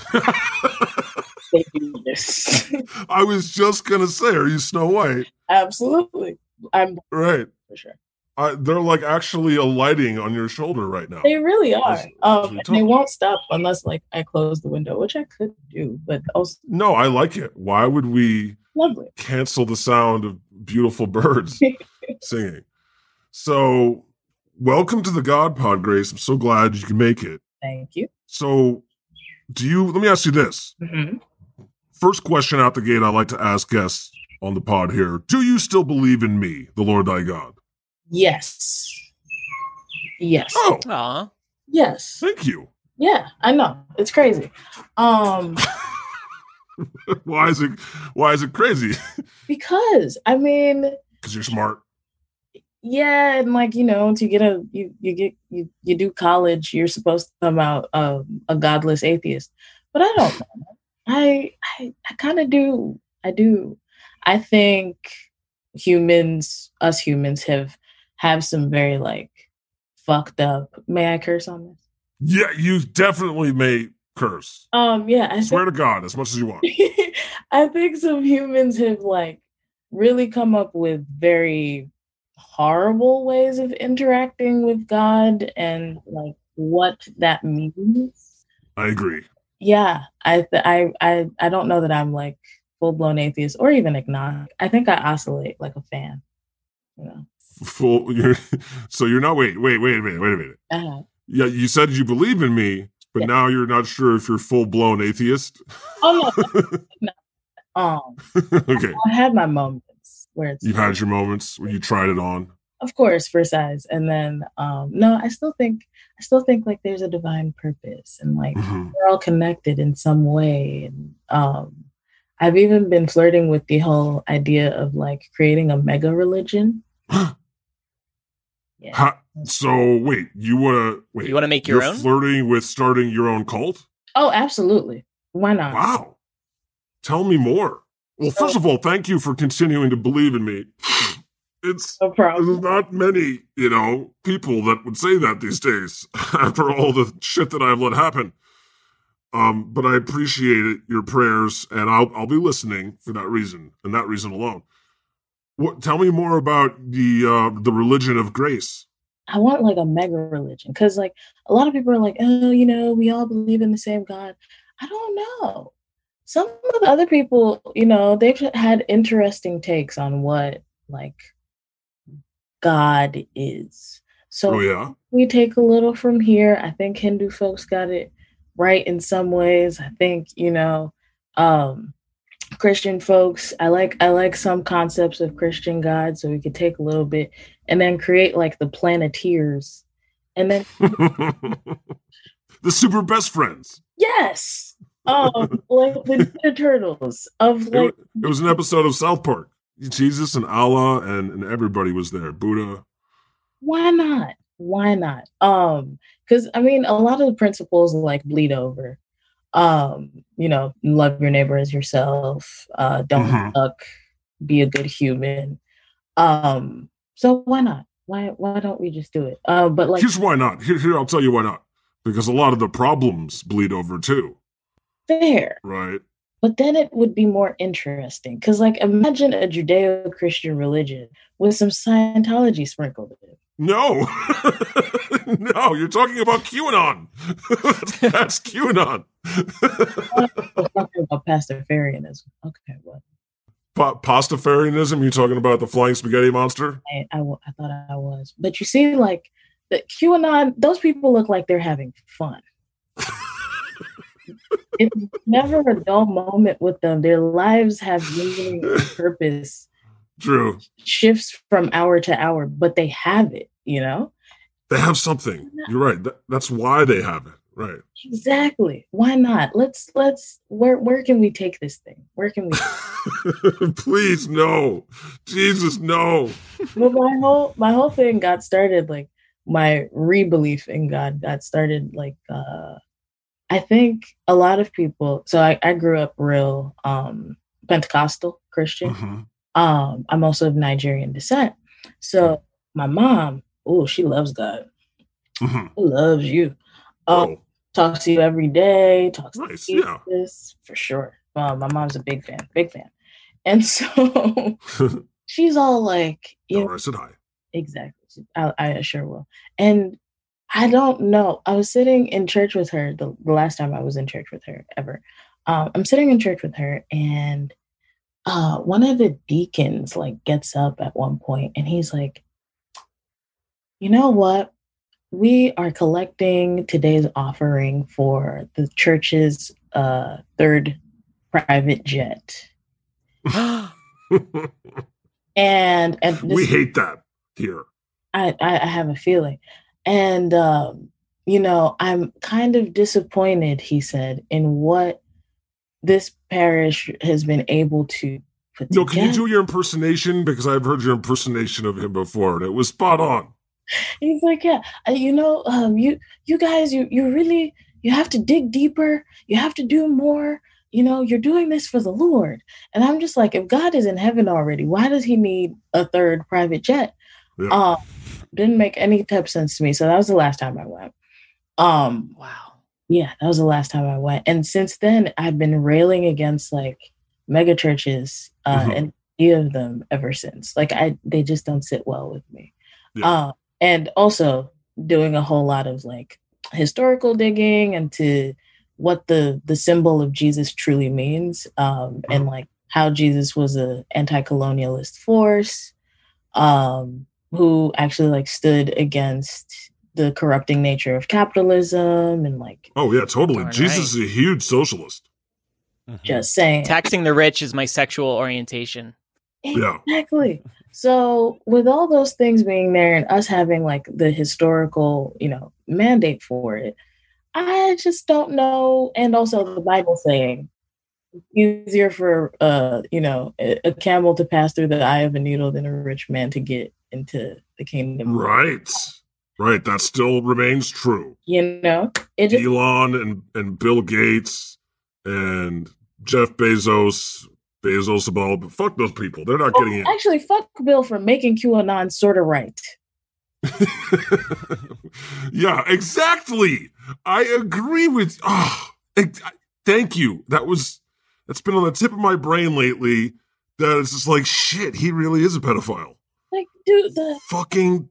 they do this. I was just going to say, are you Snow White? Absolutely. I'm Right. for sure. I, they're like actually alighting on your shoulder right now. They really are. As- as Um, we and talk. they won't stop unless like I close the window, which I could do, but also No, I like it. Why would we lovely. cancel the sound of beautiful birds singing? So, welcome to the God Pod, Grace. I'm so glad you can make it. Thank you. So, do you, let me ask you this. hmm First question out the gate I like to ask guests on the pod here. Do you still believe in me, the Lord thy God? Yes. Yes. Oh, Aw. Yes. thank you. Yeah, I know. It's crazy. Um, Why is it, why is it crazy? because I mean, Because you're smart. yeah, and like, you know, to get a you you get you you do college, you're supposed to come out um, a godless atheist. But I don't know. I I I kind of do. I do. I think humans, us humans have have some very like fucked up. May I curse on this? Yeah, you definitely may curse. Um yeah, I Swear think to God as much as you want. I think some humans have like really come up with very horrible ways of interacting with God and like what that means. I agree. Yeah, I th- I I I don't know that I'm like full blown atheist or even agnostic. I think I oscillate like a fan. You know. Full. You're, so you're not. Wait, wait, wait a minute. Wait a minute. Uh, Yeah, you said you believe in me, but Yeah. now you're not sure if you're full blown atheist. oh no. um, Okay, I had my moments where it's you've had your moments where you tried it on. of course for size, and then um, no, I still think I still think like there's a divine purpose and like Mhm. we're all connected in some way. And um, I've even been flirting with the whole idea of like creating a mega religion. Yeah. Ha- so wait, you wanna wait? You wanna make your you're own? flirting with starting your own cult? Oh, absolutely. Why not? Wow. Tell me more. Well, first of all, thank you for continuing to believe in me. It's No problem. there's not many, you know, people that would say that these days after all the shit that I've let happen. Um, but I appreciate it, your prayers, and I'll I'll be listening for that reason and that reason alone. What? Tell me more about the uh, the religion of grace. I want like a mega religion because like a lot of people are like, oh, you know, we all believe in the same God. I don't know. Some of the other people, you know, they've had interesting takes on what like God is. So Oh yeah, we take a little from here. I think Hindu folks got it right in some ways. I think, you know, um, Christian folks, I like I like some concepts of Christian God, so we could take a little bit and then create like the Planeteers. And then the super best friends. yes. Um, like the Ninja Turtles of It, like it was an episode of South Park. Jesus and Allah and, and everybody was there. Buddha. why not? Why not? Um, because I mean a lot of the principles like bleed over. Um, you know, love your neighbor as yourself, uh, don't Mhm. suck, be a good human. Um, so why not? Why why don't we just do it? Uh, but like Here's why not. Here, here, I'll tell you why not. Because a lot of the problems bleed over too, fair, right? but then it would be more interesting. Because like imagine a Judeo-Christian religion with some Scientology sprinkled in. No, no, you're talking about QAnon. that's, that's QAnon. I was talking about Pastafarianism. Okay, what? Pa- Pastafarianism? You're talking about the flying spaghetti monster? I, I, wa- I thought I was. But you see, like, the QAnon, those people look like they're having fun. It's never a dull moment with them. Their lives have meaning and purpose, True. shifts from hour to hour, but they have it, you know? They have something. You're right. That, that's why they have it. Right. Exactly. Why not? Let's, let's, where, where can we take this thing? Where can we? Please, no. Jesus, no. Well, my whole, my whole thing got started, like, my re-belief in God got started, like, uh, I think a lot of people, so I, I grew up real um, Pentecostal Christian. Mhm. Um, I'm also of Nigerian descent. So my mom, oh, she loves God. Mhm. She loves you. Um, Oh, talks to you every day, talks nice. to Yeah. Jesus, for sure. Uh, my mom's a big fan, big fan. And so she's all like, you Tell know, her I said hi. exactly. I, I sure will. And I don't know. I was sitting in church with her the, the last time I was in church with her ever. Um, I'm sitting in church with her, and uh, one of the deacons like gets up at one point, and he's like, "You know what? We are collecting today's offering for the church's uh, third private jet." And and this We hate that here. I, I, I have a feeling. And, um, you know, I'm kind of disappointed, he said, in what this parish has been able to put No, together. can you do your impersonation? Because I've heard your impersonation of him before, and it was spot on. He's like, yeah, uh, you know, um, you you guys, you you really, you have to dig deeper. You have to do more. You know, you're doing this for the Lord. And I'm just like, if God is in heaven already, why does he need a third private jet? Yeah. Um, didn't make any type of sense to me. So that was the last time I went. Um, Wow. yeah, that was the last time I went. And since then, I've been railing against like mega churches uh, Mhm. and any of them ever since. Like I, they just don't sit well with me. Yeah. Uh, and also doing a whole lot of like historical digging into what the the symbol of Jesus truly means, um, and like how Jesus was a anti-colonialist force, um, who actually like stood against the corrupting nature of capitalism, and like Oh, yeah, totally. Darn Jesus is a huge socialist. just saying Taxing the rich is my sexual orientation. Yeah. exactly. So with all those things being there and us having like the historical, you know, mandate for it, I just don't know. And also the Bible saying it's easier for uh, you know, a, a camel to pass through the eye of a needle than a rich man to get into the kingdom. Right. Right. That still remains true. You know, it just Elon and, and Bill Gates and Jeff Bezos, Bezos of all, but fuck those people. They're not getting in. Actually, fuck Bill for making QAnon sort of right. Yeah, exactly. I agree with. Oh, thank you. That was that's been on the tip of my brain lately. That it's just like shit. He really is a pedophile. Like, dude, the fucking.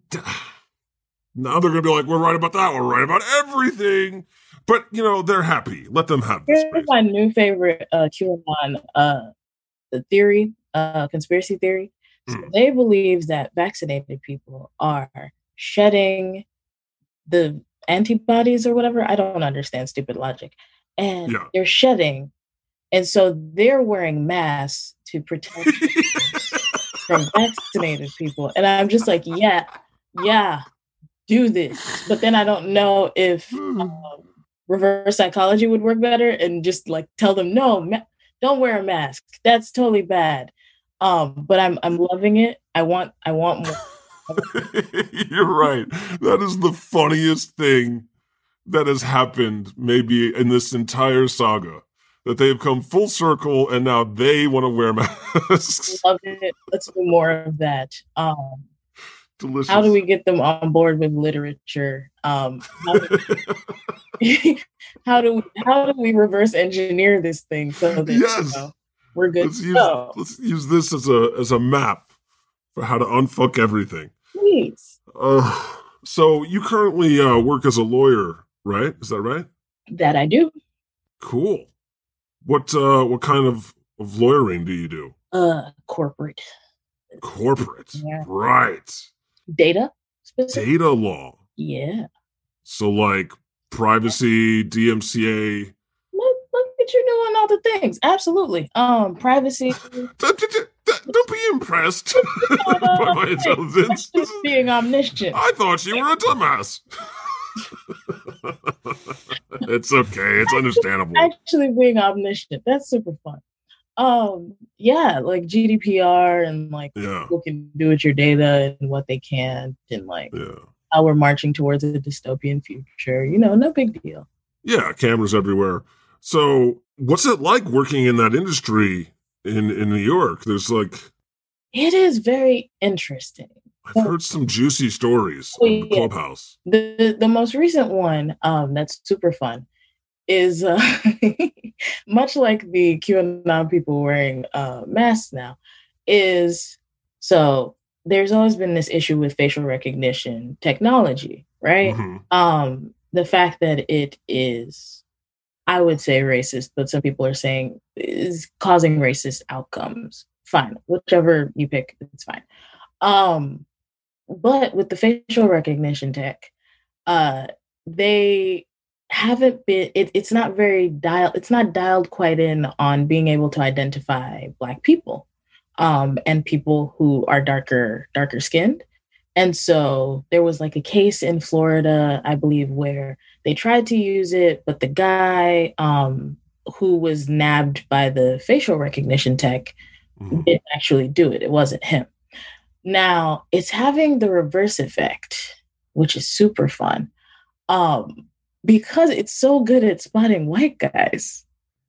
Now they're gonna be like, we're right about that. We're right about everything. But you know, they're happy. Let them have this. Here's my new favorite uh, QAnon uh, the theory, uh, conspiracy theory. So mm. They believe that vaccinated people are shedding the antibodies or whatever. I don't understand stupid logic. And yeah. They're shedding. And so they're wearing masks to protect from vaccinated people. And I'm just like, yeah, yeah, do this. But then I don't know if um, reverse psychology would work better and just like tell them, no, ma- don't wear a mask. That's totally bad. Um, but I'm I'm loving it. I want I want more. You're right. That is the funniest thing that has happened maybe in this entire saga. That they have come full circle and now they want to wear masks. Love it. Let's do more of that. Um, Delicious. How do we get them on board with literature? Um, how, do we, how do we how do we reverse engineer this thing so that yes. you know, we're good let's to use, go? Let's use this as a as a map for how to unfuck everything. Please. Uh, so you currently uh, work as a lawyer, right? Is that right? That I do. Cool. What uh, what kind of, of lawyering do you do? Uh, corporate. Corporate, yeah. Right. Data. Specific. Data law. Yeah. So like privacy, D M C A. Look, look at you doing all the things. Absolutely. Um, privacy. Don't be impressed by my intelligence. Just being omniscient. I thought you were a dumbass. It's okay. It's understandable. Actually being omniscient. That's super fun. Um, yeah, like G D P R and like yeah. people can do with your data and what they can't and like yeah. how we're marching towards a dystopian future. You know, no big deal. Yeah, cameras everywhere. So what's it like working in that industry in, in New York? There's like... It is very interesting. I've heard some juicy stories oh, on the yeah. Clubhouse. The the most recent one um, that's super fun is uh, much like the QAnon people wearing uh, masks now, is so there's always been this issue with facial recognition technology, right? Mm-hmm. Um, the fact that it is, I would say racist, but some people are saying is causing racist outcomes. Fine, whichever you pick, it's fine. Um, but with the facial recognition tech, uh, they haven't been, it, it's not very dialed, it's not dialed quite in on being able to identify Black people um, and people who are darker, darker skinned. And so there was like a case in Florida, I believe, where they tried to use it, but the guy um, who was nabbed by the facial recognition tech mm-hmm. didn't actually do it. It wasn't him. Now, it's having the reverse effect, which is super fun, um, because it's so good at spotting white guys.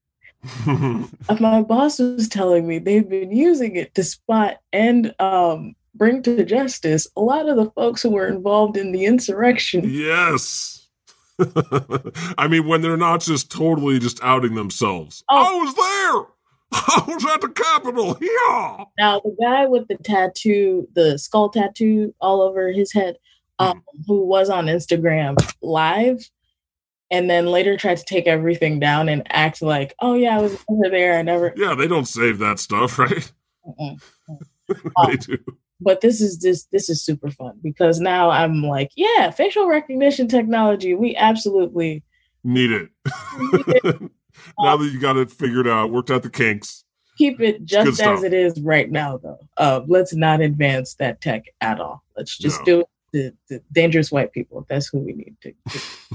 My boss was telling me they've been using it to spot and um, bring to justice a lot of the folks who were involved in the insurrection. Yes. I mean, when they're not just totally just outing themselves. Oh. I was there. I was at the Capitol. Yeah. Now, the guy with the tattoo, the skull tattoo all over his head, um, mm. who was on Instagram live and then later tried to take everything down and act like, oh, yeah, I was over there. I never. Yeah, they don't save that stuff, right? they um, do. But this is just, this is super fun because now I'm like, yeah, facial recognition technology. We absolutely need it. Need it. Now that you got it figured out, worked out the kinks. Keep it just as it is right now, though. Uh, let's not advance that tech at all. Let's just no. do it. The, the dangerous white people. That's who we need to.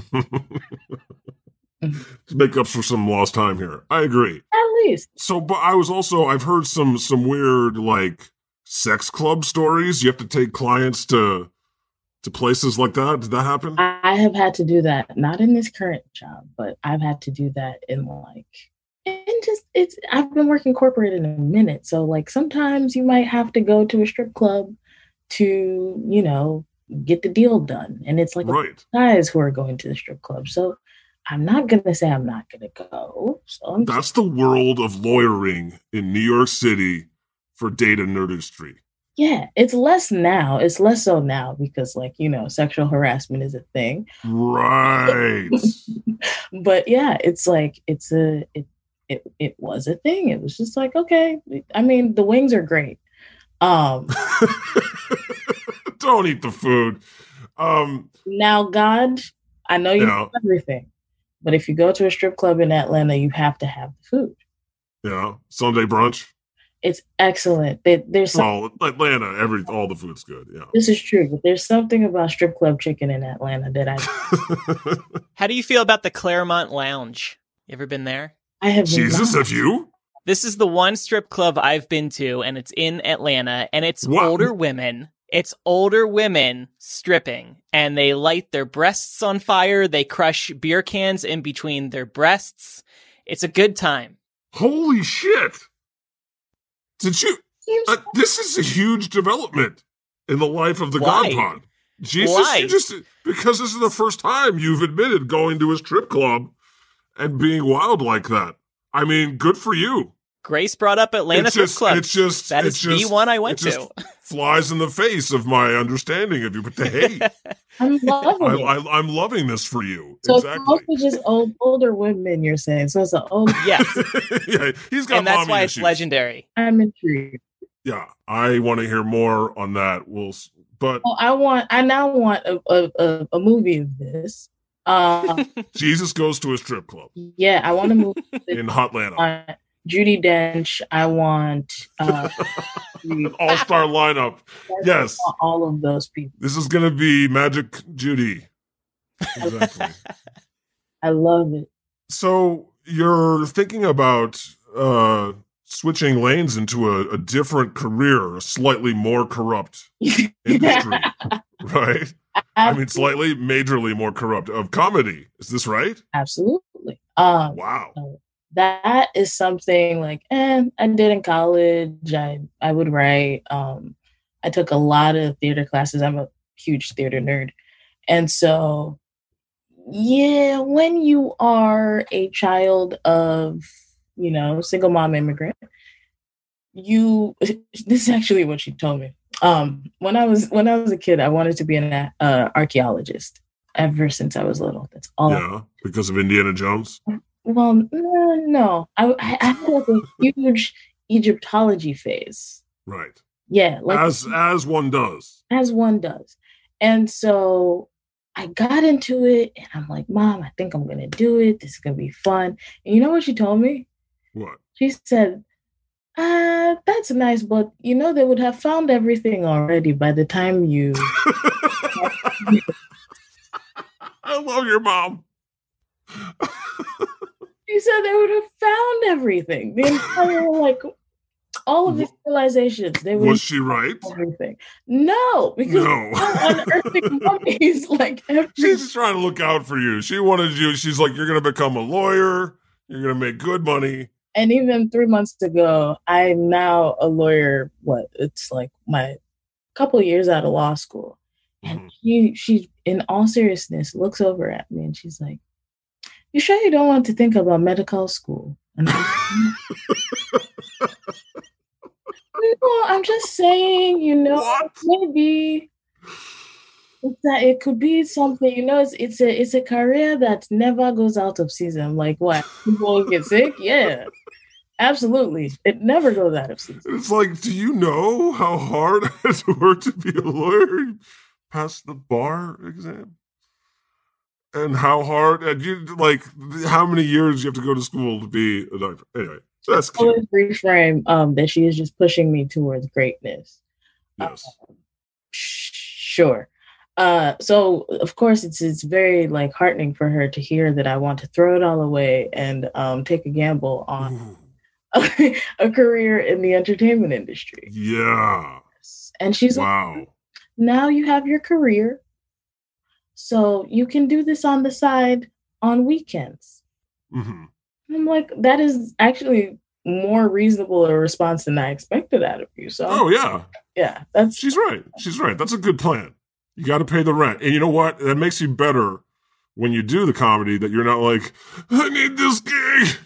to make up for some lost time here. I agree. At least. So, but I was also, I've heard some some weird like sex club stories. You have to take clients to to places like that. Did that happen? I have had to do that, not in this current job, but I've had to do that in like in and just it's I've been working corporate in a minute. So like sometimes you might have to go to a strip club to, you know, get the deal done. And it's like Right. guys who are going to the strip club. So I'm not gonna say I'm not gonna go. So I'm That's the world of lawyering in New York City for data nerdistry. yeah, it's less now. It's less so now because, like, you know, sexual harassment is a thing. Right. But yeah, it's like it's a it it it was a thing. It was just like, okay. I mean, the wings are great. Um Don't eat the food. Um, now, God, I know you Yeah. know everything, but if you go to a strip club in Atlanta, you have to have the food. yeah, Sunday brunch. It's excellent. There, there's some, Oh, Atlanta, every all the food's good. Yeah. this is true, but there's something about strip club chicken in Atlanta that I How do you feel about the Claremont Lounge? You ever been there? I have Jesus, not. have you? This is the one strip club I've been to, and it's in Atlanta, and it's What? older women. It's older women stripping, and they light their breasts on fire. They crush beer cans in between their breasts. It's a good time. Holy shit! Did you? Seems- Uh, this is a huge development in the life of the Why? God Pod. Jesus, Why? you just because this is the first time you've admitted going to a strip club and being wild like that. I mean, good for you. Grace brought up Atlanta It's strip just, club. it's just, That it's is just, the one I went it just to. flies in the face of my understanding of you, but the hate. I'm loving I, it. I, I'm loving this for you. So exactly. it's mostly just old, older women, you're saying. So it's an old. Yes, yeah, he's got and that's mommy why it's issues. legendary. I'm intrigued. Yeah, I want to hear more on that. We'll, s- but Well, I want. I now want a a, a, a movie of this. Uh, Jesus goes to a strip club yeah, I want a movie. in Hotlanta. Uh, Judy Dench. I want. Uh, the- All star lineup. Yes, all of those people. this is going to be Magic Judy. Exactly. I love it. So you're thinking about uh, switching lanes into a, a different career, a slightly more corrupt industry, right? I mean, slightly, majorly more corrupt of comedy. Is this right? Absolutely. Um, Wow. that is something like, eh, I did in college. I I would write. Um, I took a lot of theater classes. I'm a huge theater nerd, and so yeah, when you are a child of, you know, single mom immigrant, you this is actually what she told me. Um, when I was when I was a kid, I wanted to be an uh, archaeologist ever since I was little. That's all. I Yeah, because of Indiana Jones. Well, no, no. I, I I had like a huge Egyptology phase. Right. Yeah, like As as one does. as one does. And so I got into it and I'm like, Mom, I think I'm gonna do it. This is gonna be fun. And you know what she told me? What? She said, uh, that's nice, but you know they would have found everything already by the time you I love your mom. She said they would have found everything. The entire like all of the civilizations. They would Was she right? everything. No, because No. unearthing mummies like every She's just trying to look out for you. She wanted you. She's like, you're going to become a lawyer. You're going to make good money. and even three months ago, I'm now a lawyer. What it's like my couple of years out of law school. And Mhm. she she in all seriousness looks over at me and she's like, you sure you don't want to think about medical school? And I'm like, no, I'm just saying, you know, What? maybe it's that it could be something, you know, it's it's a it's a career that never goes out of season. Like what? People get sick? Yeah. Absolutely. It never goes out of season. It's like, do you know how hard it has to work to be a lawyer? You pass the bar exam? And how hard, and you like, how many years you have to go to school to be a doctor? Anyway, that's cute. Always reframe um that she is just pushing me towards greatness. Yes. Sure. Uh, so of course it's it's very like heartening for her to hear that I want to throw it all away and um, take a gamble on Ooh, a career in the entertainment industry. yeah. And she's like, Wow. now you have your career, so you can do this on the side on weekends. hmm I'm like, that is actually more reasonable a response than I expected out of you. So, Oh, yeah. yeah, that's She's right. She's right. That's a good plan. You got to pay the rent. And you know what? That makes you better when you do the comedy, that you're not like, I need this gig.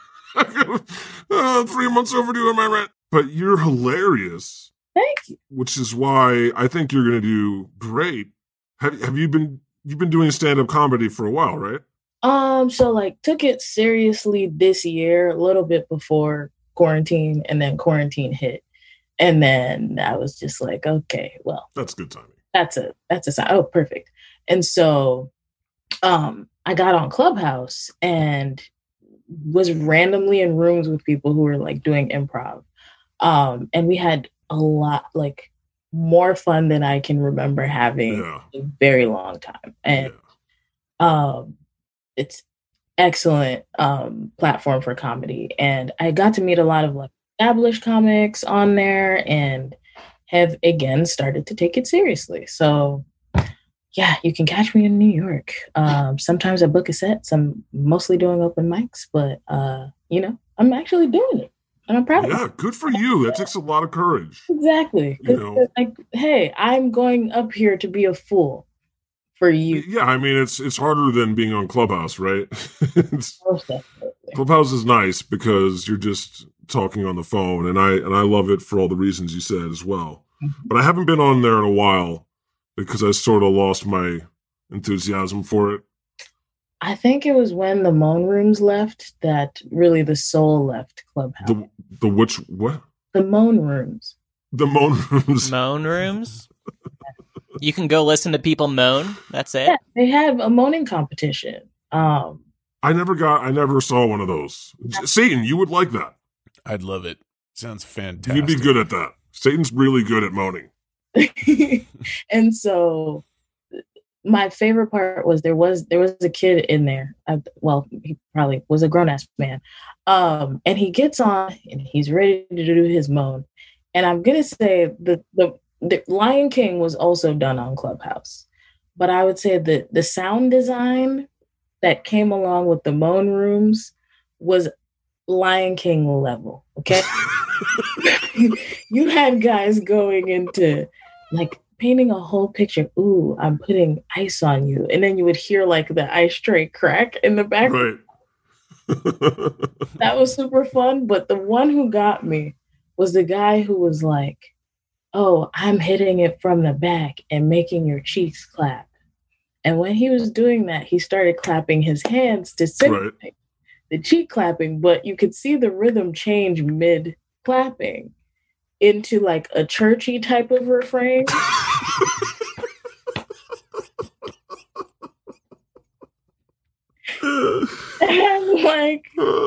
uh, three months overdue on my rent. But you're hilarious. Thank you. Which is why I think you're going to do great. Have, have you been, you've been doing stand-up comedy for a while, right? Um, so like took it seriously this year, a little bit before quarantine, and then quarantine hit. And then I was just like, okay, well, that's good timing. That's a, that's a sign. Oh, perfect. And so, um, I got on Clubhouse and was randomly in rooms with people who were like doing improv. Um, and we had a lot, like more fun than I can remember having yeah. in a very long time. And, yeah. um, it's excellent um, platform for comedy. And I got to meet a lot of like established comics on there and have again started to take it seriously. So yeah, you can catch me in New York. Um, sometimes I book a set. So I'm mostly doing open mics, but uh, you know, I'm actually doing it. And I'm proud yeah, of it. Yeah, good for you. That takes a lot of courage. Exactly. You know? Like, hey, I'm going up here to be a fool. For you. Yeah, I mean, it's it's harder than being on Clubhouse, right? Clubhouse is nice because you're just talking on the phone, and I and I love it for all the reasons you said as well. Mm-hmm. But I haven't been on there in a while because I sort of lost my enthusiasm for it. I think it was when the Moan Rooms left that really the soul left Clubhouse. The, the which, what? The Moan Rooms. The Moan Rooms. Moan Rooms? You can go listen to people moan. That's it. Yeah, they have a moaning competition. Um, I never got. I never saw one of those. Satan, you would like that. I'd love it. Sounds fantastic. You'd be good at that. Satan's really good at moaning. And so, my favorite part was there was there was a kid in there. I, well, he probably was a grown ass man, um, and he gets on and he's ready to do his moan. And I'm gonna say the the. The Lion King was also done on Clubhouse, but I would say that the sound design that came along with the Moan Rooms was Lion King level. Okay. You had guys going into like painting a whole picture. Ooh, I'm putting ice on you. And then you would hear like the ice tray crack in the back. Right. That was super fun. But the one who got me was the guy who was like, oh, I'm hitting it from the back and making your cheeks clap. And when he was doing that, he started clapping his hands to simulate right. the cheek clapping, but you could see the rhythm change mid clapping into like a churchy type of refrain. And I'm like,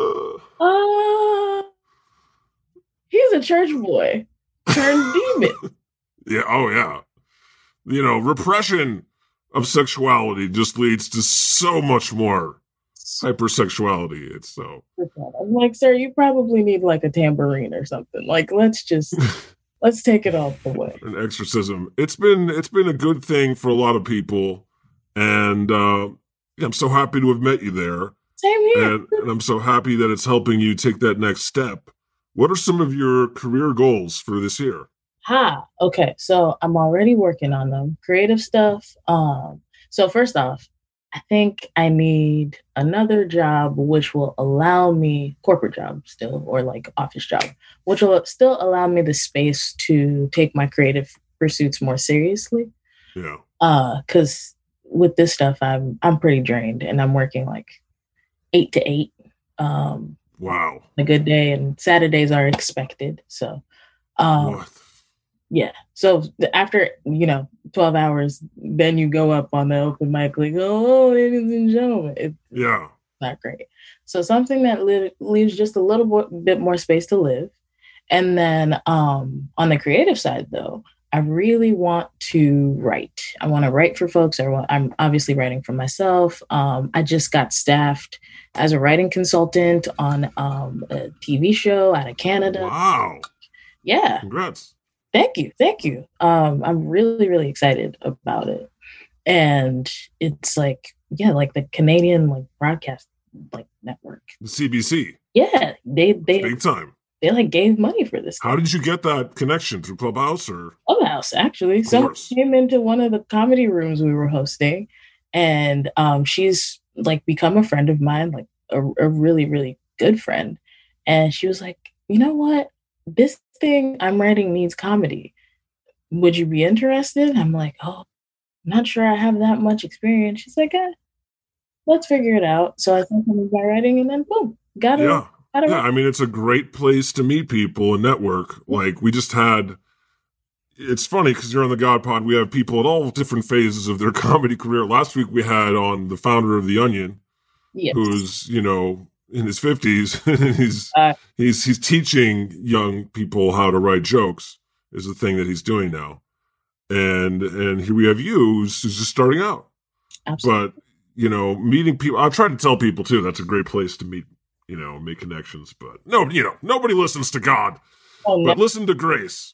uh, he's a church boy. Turned demon. Yeah. Oh, yeah. You know, repression of sexuality just leads to so much more hypersexuality. It's so. I'm like, sir, you probably need like a tambourine or something. Like, let's just let's take it off the way. An exorcism. It's been it's been a good thing for a lot of people, and uh, I'm so happy to have met you there. Same here. And, and I'm so happy that it's helping you take that next step. What are some of your career goals for this year? Ha, okay. So I'm already working on them. Creative stuff. Um, so first off, I think I need another job which will allow me, corporate job still, or like office job, which will still allow me the space to take my creative pursuits more seriously. Yeah. Uh, because with this stuff, I'm I'm pretty drained and I'm working like eight to eight. Um Wow. A good day, and Saturdays are expected. So, um, what? Yeah. So after, you know, twelve hours, then you go up on the open mic like, oh, ladies and gentlemen. It's yeah. not great. So something that li- leaves just a little bo- bit more space to live. And then um, on the creative side, though, I really want to write. I want to write for folks. I want, I'm obviously writing for myself. Um, I just got staffed as a writing consultant on um, a T V show out of Canada. Wow. Yeah. Congrats. Thank you. Thank you. Um, I'm really, really excited about it. And it's like, yeah, like the Canadian like broadcast like network. The C B C. Yeah, they they Big time. They like gave money for this. How thing. did you get that connection through Clubhouse or Clubhouse? Actually, someone came into one of the comedy rooms we were hosting, and um, she's like become a friend of mine, like a, a really really good friend. And she was like, you know what, this thing I'm writing needs comedy. Would you be interested? I'm like, oh, I'm not sure I have that much experience. She's like, eh, let's figure it out. So I think I'm by writing, and then boom, got it. Yeah. I yeah, I mean, it's a great place to meet people and network. Like, we just had, it's funny because you're on the God Pod. We have people at all different phases of their comedy career. Last week we had on the founder of The Onion, yes. who's, you know, in his fifties. he's, uh, he's, he's teaching young people how to write jokes is the thing that he's doing now. And, and here we have you who's, who's just starting out. Absolutely. But, you know, meeting people, I try to tell people too, that's a great place to meet, you know, make connections, but no, you know, nobody listens to God, oh, no. but listen to Grace.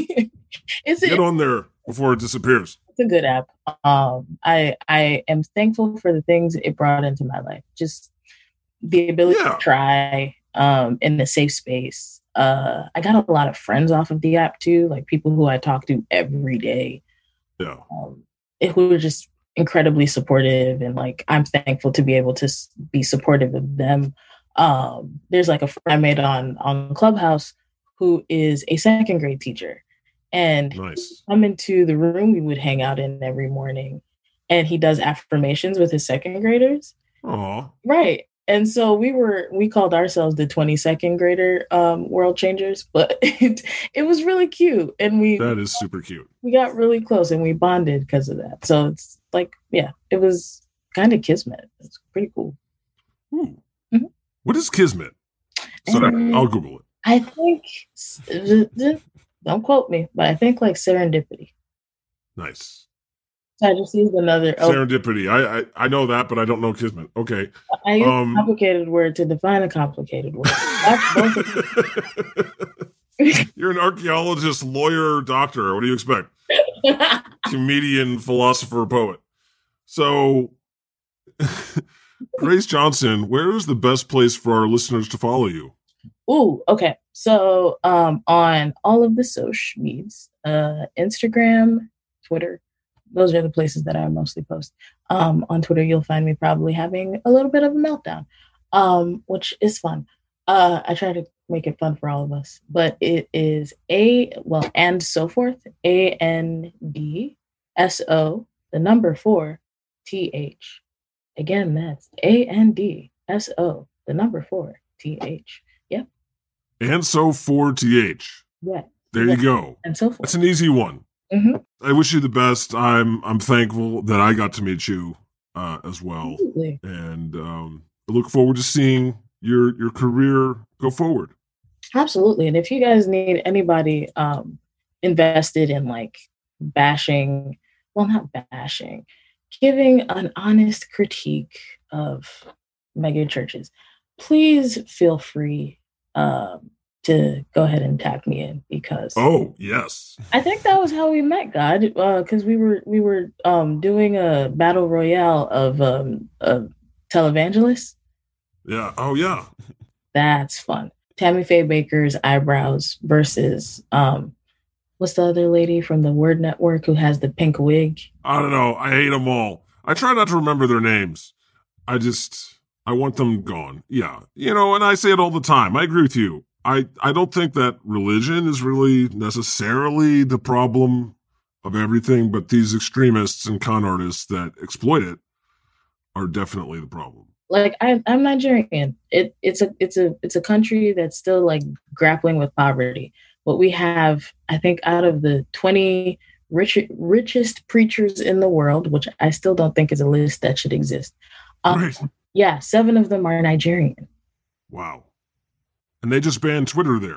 it's Get a, on there before it disappears. It's a good app. Um, I I am thankful for the things it brought into my life. Just the ability yeah. to try um, in a safe space. Uh, I got a lot of friends off of the app too, like people who I talk to every day. Yeah, um, who were just incredibly supportive, and like I'm thankful to be able to be supportive of them. Um, there's like a friend I made on, on Clubhouse who is a second grade teacher, and nice. come into the room we would hang out in every morning, and he does affirmations with his second graders. Aww. Right. And so we were, we called ourselves the twenty-second grader um, world changers, but it, it was really cute. And we, that is super cute. We got really close and we bonded because of that. So it's like, yeah, it was kind of kismet. It's pretty cool. Ooh. Mm-hmm. What is kismet? So um, I'll Google it. I think, don't quote me, but I think like serendipity. Nice. So I just used another. Serendipity. Oh, I, I I know that, but I don't know kismet. Okay. I use um, a complicated word to define a complicated word. You're an archaeologist, lawyer, doctor. What do you expect? Comedian, philosopher, poet. So... Grace Johnson, where is the best place for our listeners to follow you? Ooh, okay. So um, on all of the social medias, uh, Instagram, Twitter, those are the places that I mostly post. Um, on Twitter, you'll find me probably having a little bit of a meltdown, um, which is fun. Uh, I try to make it fun for all of us, but it is a, well, and so forth, A N D S O, the number four, T H. Again, that's A N D S O, the number four, T H. Yep. And so four T H. Yeah. There yeah. you go. And so forth. That's an easy one. Mm-hmm. I wish you the best. I'm I'm thankful that I got to meet you uh, as well. Absolutely. And um, I look forward to seeing your your career go forward. Absolutely. And if you guys need anybody um, invested in like bashing, well, not bashing, giving an honest critique of mega churches, please feel free um, to go ahead and tag me in, because oh yes, I think that was how we met, God, because uh, we were we were um, doing a battle royale of um, of televangelists. Yeah. Oh yeah. That's fun. Tammy Faye Baker's eyebrows versus um, what's the other lady from the Word Network who has the pink wig? I don't know. I hate them all. I try not to remember their names. I just, I want them gone. Yeah. You know, and I say it all the time. I agree with you. I, I don't think that religion is really necessarily the problem of everything, but these extremists and con artists that exploit it are definitely the problem. Like I, I'm Nigerian. It, it's a, it's a, it's a country that's still like grappling with poverty. But we have, I think, out of the twenty rich, richest preachers in the world, which I still don't think is a list that should exist. Um, right. Yeah, seven of them are Nigerian. Wow. And they just banned Twitter there.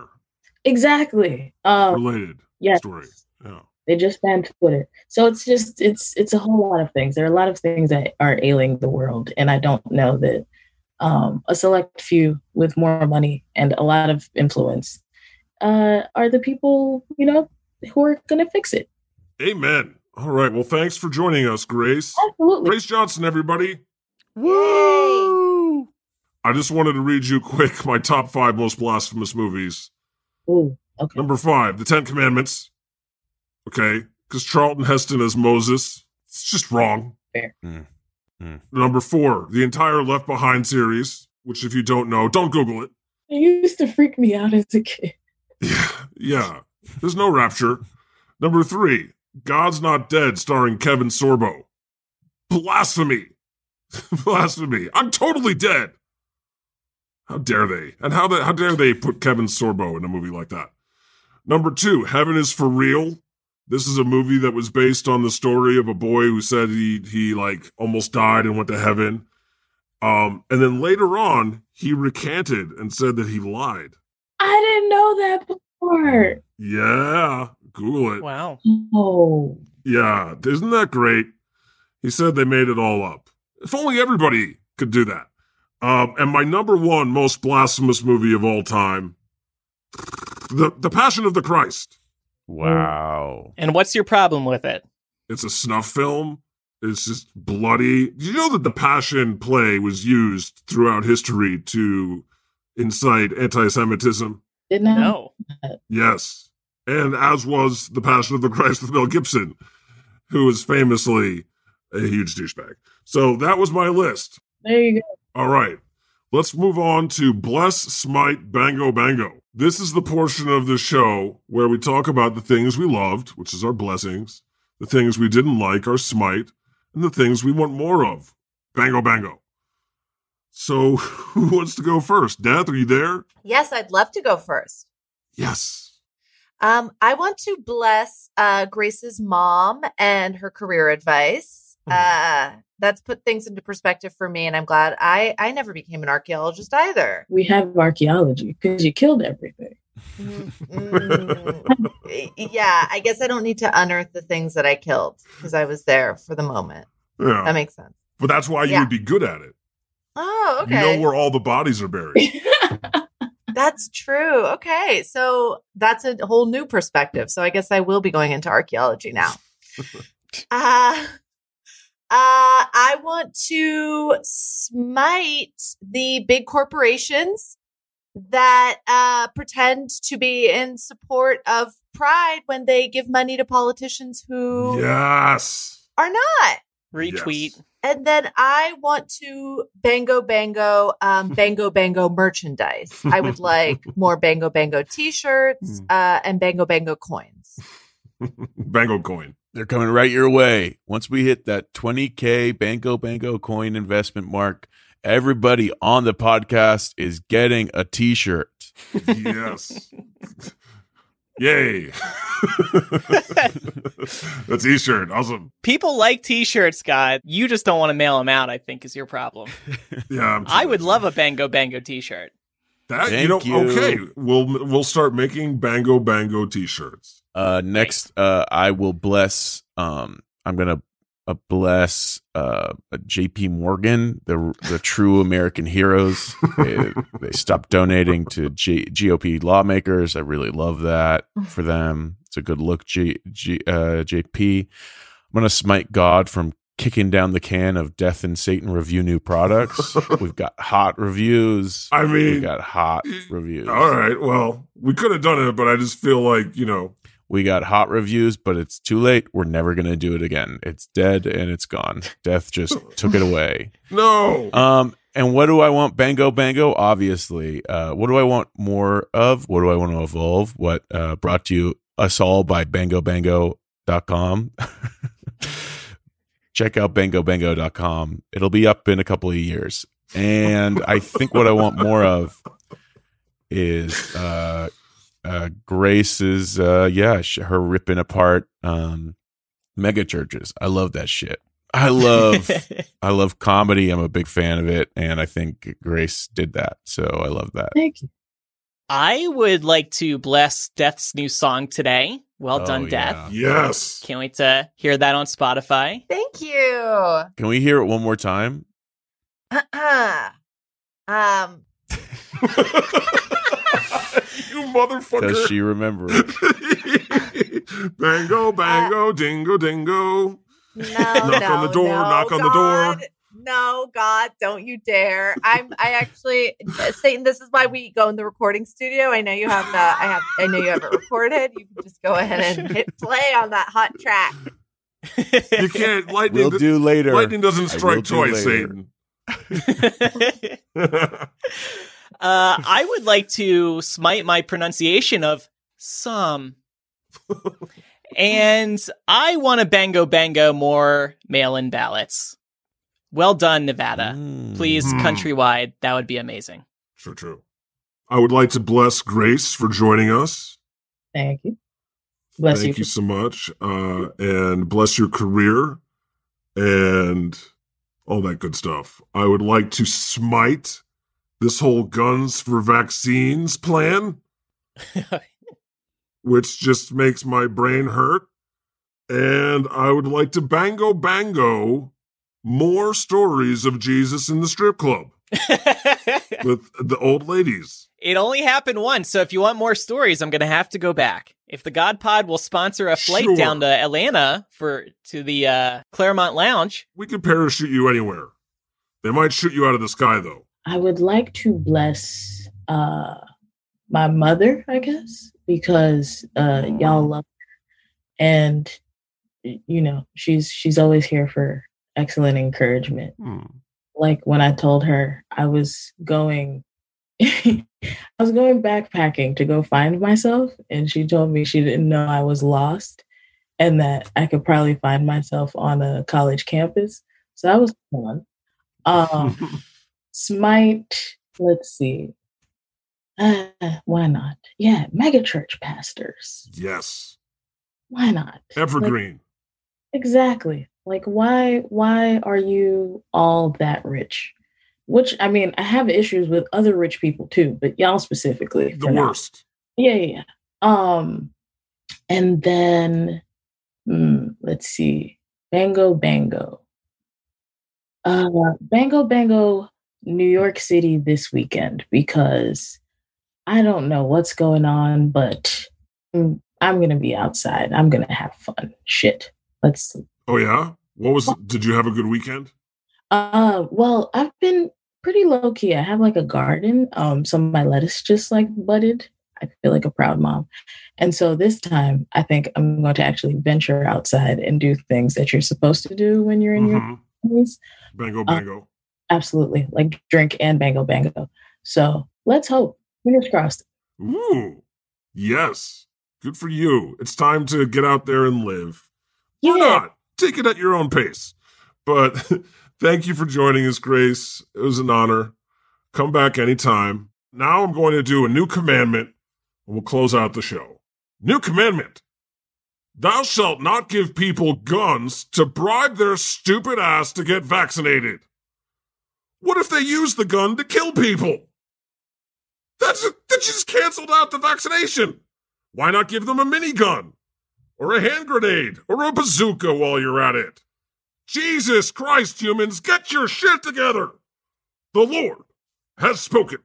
Exactly. Um, Related yes. story. Yeah. They just banned Twitter. So it's just, it's it's a whole lot of things. There are a lot of things that are ailing the world. And I don't know that um, a select few with more money and a lot of influence uh, are the people, you know, who are going to fix it. Amen. All right. Well, thanks for joining us, Grace. Absolutely. Grace Johnson, everybody. Woo! I just wanted to read you quick my top five most blasphemous movies. Ooh, okay. Number five, The Ten Commandments. Okay, because Charlton Heston as Moses. It's just wrong. Fair. Mm. Mm. Number four, the entire Left Behind series, which if you don't know, don't Google it. It used to freak me out as a kid. Yeah, yeah. There's no rapture. Number three, God's Not Dead, starring Kevin Sorbo. Blasphemy. Blasphemy. I'm totally dead. How dare they? And how the, how dare they put Kevin Sorbo in a movie like that? Number two, Heaven is for Real. This is a movie that was based on the story of a boy who said he, he like almost died and went to heaven. Um, and then later on, he recanted and said that he lied. I didn't know that before. Yeah, Google it. Wow. Oh. Yeah, isn't that great? He said they made it all up. If only everybody could do that. Um, and my number one most blasphemous movie of all time, the the Passion of the Christ. Wow. And what's your problem with it? It's a snuff film. It's just bloody. Did you know that the Passion play was used throughout history to incite anti-Semitism? Didn't I? No. Yes. And as was the Passion of the Christ with Mel Gibson, who was famously a huge douchebag. So that was my list. There you go. All right. Let's move on to Bless, Smite, Bango, Bango. This is the portion of the show where we talk about the things we loved, which is our blessings, the things we didn't like, our smite, and the things we want more of. Bango, Bango. So who wants to go first? Death, are you there? Yes, I'd love to go first. Yes. Um, I want to bless uh, Grace's mom and her career advice. Uh, that's put things into perspective for me, and I'm glad I, I never became an archaeologist either. We have archaeology because you killed everything. Mm, yeah, I guess I don't need to unearth the things that I killed because I was there for the moment. Yeah. That makes sense. But that's why you Yeah. would be good at it. Oh, You okay. know where all the bodies are buried. That's true. Okay. So that's a whole new perspective. So I guess I will be going into archaeology now. uh, uh, I want to smite the big corporations that uh, pretend to be in support of Pride when they give money to politicians who Yes. are not. Retweet. Yes. And then I want to bango bango, um, bango bango merchandise. I would like more bango bango t-shirts, uh, and bango bango coins. Bango coin. They're coming right your way. Once we hit that twenty K Bango Bango coin investment mark, everybody on the podcast is getting a t-shirt. Yes. Yay. A t-shirt. Awesome. People like t-shirts, God. You just don't want to mail them out, I think, is your problem. Yeah. I'm I would love a Bango Bango t-shirt. that. Thank you know, you. okay. We'll we'll start making Bango Bango t-shirts. Uh, next, uh, I will bless. Um, I'm gonna uh, bless uh, J P Morgan, the the true American heroes. They, they stopped donating to G- GOP lawmakers. I really love that for them. It's a good look, G- G- uh, J P. I'm gonna smite God from kicking down the can of Death and Satan review new products. We've got hot reviews. I mean, we got hot reviews. All right. Well, we could have done it, but I just feel like, you know. We got hot reviews, but it's too late. We're never going to do it again. It's dead and it's gone. Death just took it away. No. Um, and what do I want? Bango, bango, obviously. Uh, what do I want more of? What do I want to evolve? What uh, brought to you us all by bango bango dot com. Check out bango bango dot com. It'll be up in a couple of years. And I think what I want more of is uh, uh, Grace's, uh, yeah, sh- her ripping apart um, mega churches. I love that shit. I love, I love comedy. I'm a big fan of it, and I think Grace did that, so I love that. Thank you. I would like to bless Death's new song today. Well Oh, done, yeah. Death. Yes. Can't wait to hear that on Spotify. Thank you. Can we hear it one more time? um, You motherfucker. Does she remember it? Bango, bango, dingo, dingo. no, Knock no, on the door, no, knock on the door. God. no, God, don't you dare. I'm, I actually, Satan, this is why we go in the recording studio. I know you have the, I have, I know you have it recorded. You can just go ahead and hit play on that hot track. You can't, lightning. We'll do later. Lightning doesn't I strike will do twice, later. Satan. uh, I would like to smite my pronunciation of some. And I want to bango bango more mail-in ballots. Well done, Nevada. Mm. Please, Hmm. countrywide, that would be amazing. True, true. I would like to bless Grace for joining us. Thank you. Bless Thank you. you so much. Uh, and bless your career and all that good stuff. I would like to smite this whole guns for vaccines plan, which just makes my brain hurt. And I would like to bango bango more stories of Jesus in the strip club with the old ladies. It only happened once, so if you want more stories, I'm going to have to go back. If the God Pod will sponsor a flight Sure. down to Atlanta for to the uh, Claremont Lounge. We could parachute you anywhere. They might shoot you out of the sky, though. I would like to bless uh, my mother, I guess, because uh, y'all love her. And, you know, she's she's always here for excellent encouragement. Hmm. Like when I told her I was going, I was going backpacking to go find myself, and she told me she didn't know I was lost and that I could probably find myself on a college campus. So that was fun. Um, smite, let's see. Uh, why not? Yeah, megachurch pastors. Yes. Why not? Evergreen. Like, exactly. Like, why? Why are you all that rich? Which, I mean, I have issues with other rich people too, but y'all specifically. The for now. worst. Yeah, yeah, yeah. Um, and then hmm, let's see, Bango Bango. Uh, Bango Bango, New York City this weekend, because I don't know what's going on, but I'm, I'm gonna be outside. I'm gonna have fun. Shit. Let's. Oh, yeah? What was, did you have a good weekend? Uh, well, I've been pretty low key. I have like a garden. Um, some of my lettuce just like budded. I feel like a proud mom. And so this time, I think I'm going to actually venture outside and do things that you're supposed to do when you're in Mhm. your twenties. Bango, bango. Absolutely. Like drink and bango bango. So let's hope. Fingers crossed. Ooh. Yes. Good for you. It's time to get out there and live. Or Yeah. not. Take it at your own pace. But thank you for joining us, Grace. It was an honor. Come back anytime. Now I'm going to do a new commandment, and we'll close out the show. New commandment. Thou shalt not give people guns to bribe their stupid ass to get vaccinated. What if they use the gun to kill people? That's that just canceled out the vaccination. Why not give them a minigun? Or a hand grenade? Or a bazooka while you're at it? Jesus Christ, humans, get your shit together! The Lord has spoken.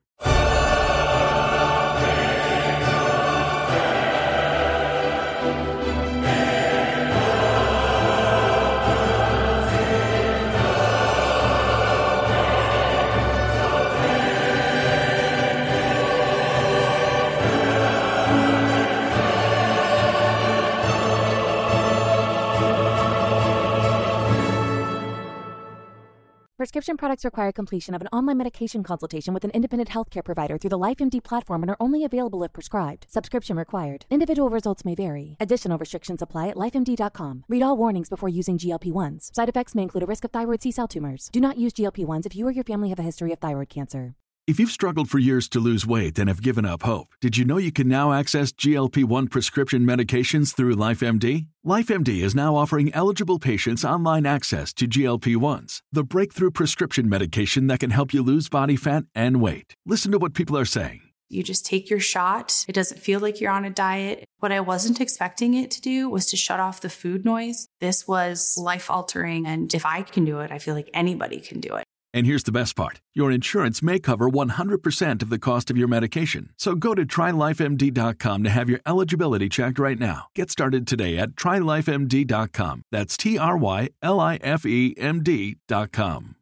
Prescription products require completion of an online medication consultation with an independent healthcare provider through the LifeMD platform and are only available if prescribed. Subscription required. Individual results may vary. Additional restrictions apply at life M D dot com. Read all warnings before using G L P ones. Side effects may include a risk of thyroid C-cell tumors. Do not use G L P ones if you or your family have a history of thyroid cancer. If you've struggled for years to lose weight and have given up hope, did you know you can now access G L P one prescription medications through LifeMD? LifeMD is now offering eligible patients online access to G L P ones, the breakthrough prescription medication that can help you lose body fat and weight. Listen to what people are saying. You just take your shot. It doesn't feel like you're on a diet. What I wasn't expecting it to do was to shut off the food noise. This was life-altering, and if I can do it, I feel like anybody can do it. And here's the best part. Your insurance may cover one hundred percent of the cost of your medication. So go to try life M D dot com to have your eligibility checked right now. Get started today at try life M D dot com. That's T R Y L I F E M D dot com.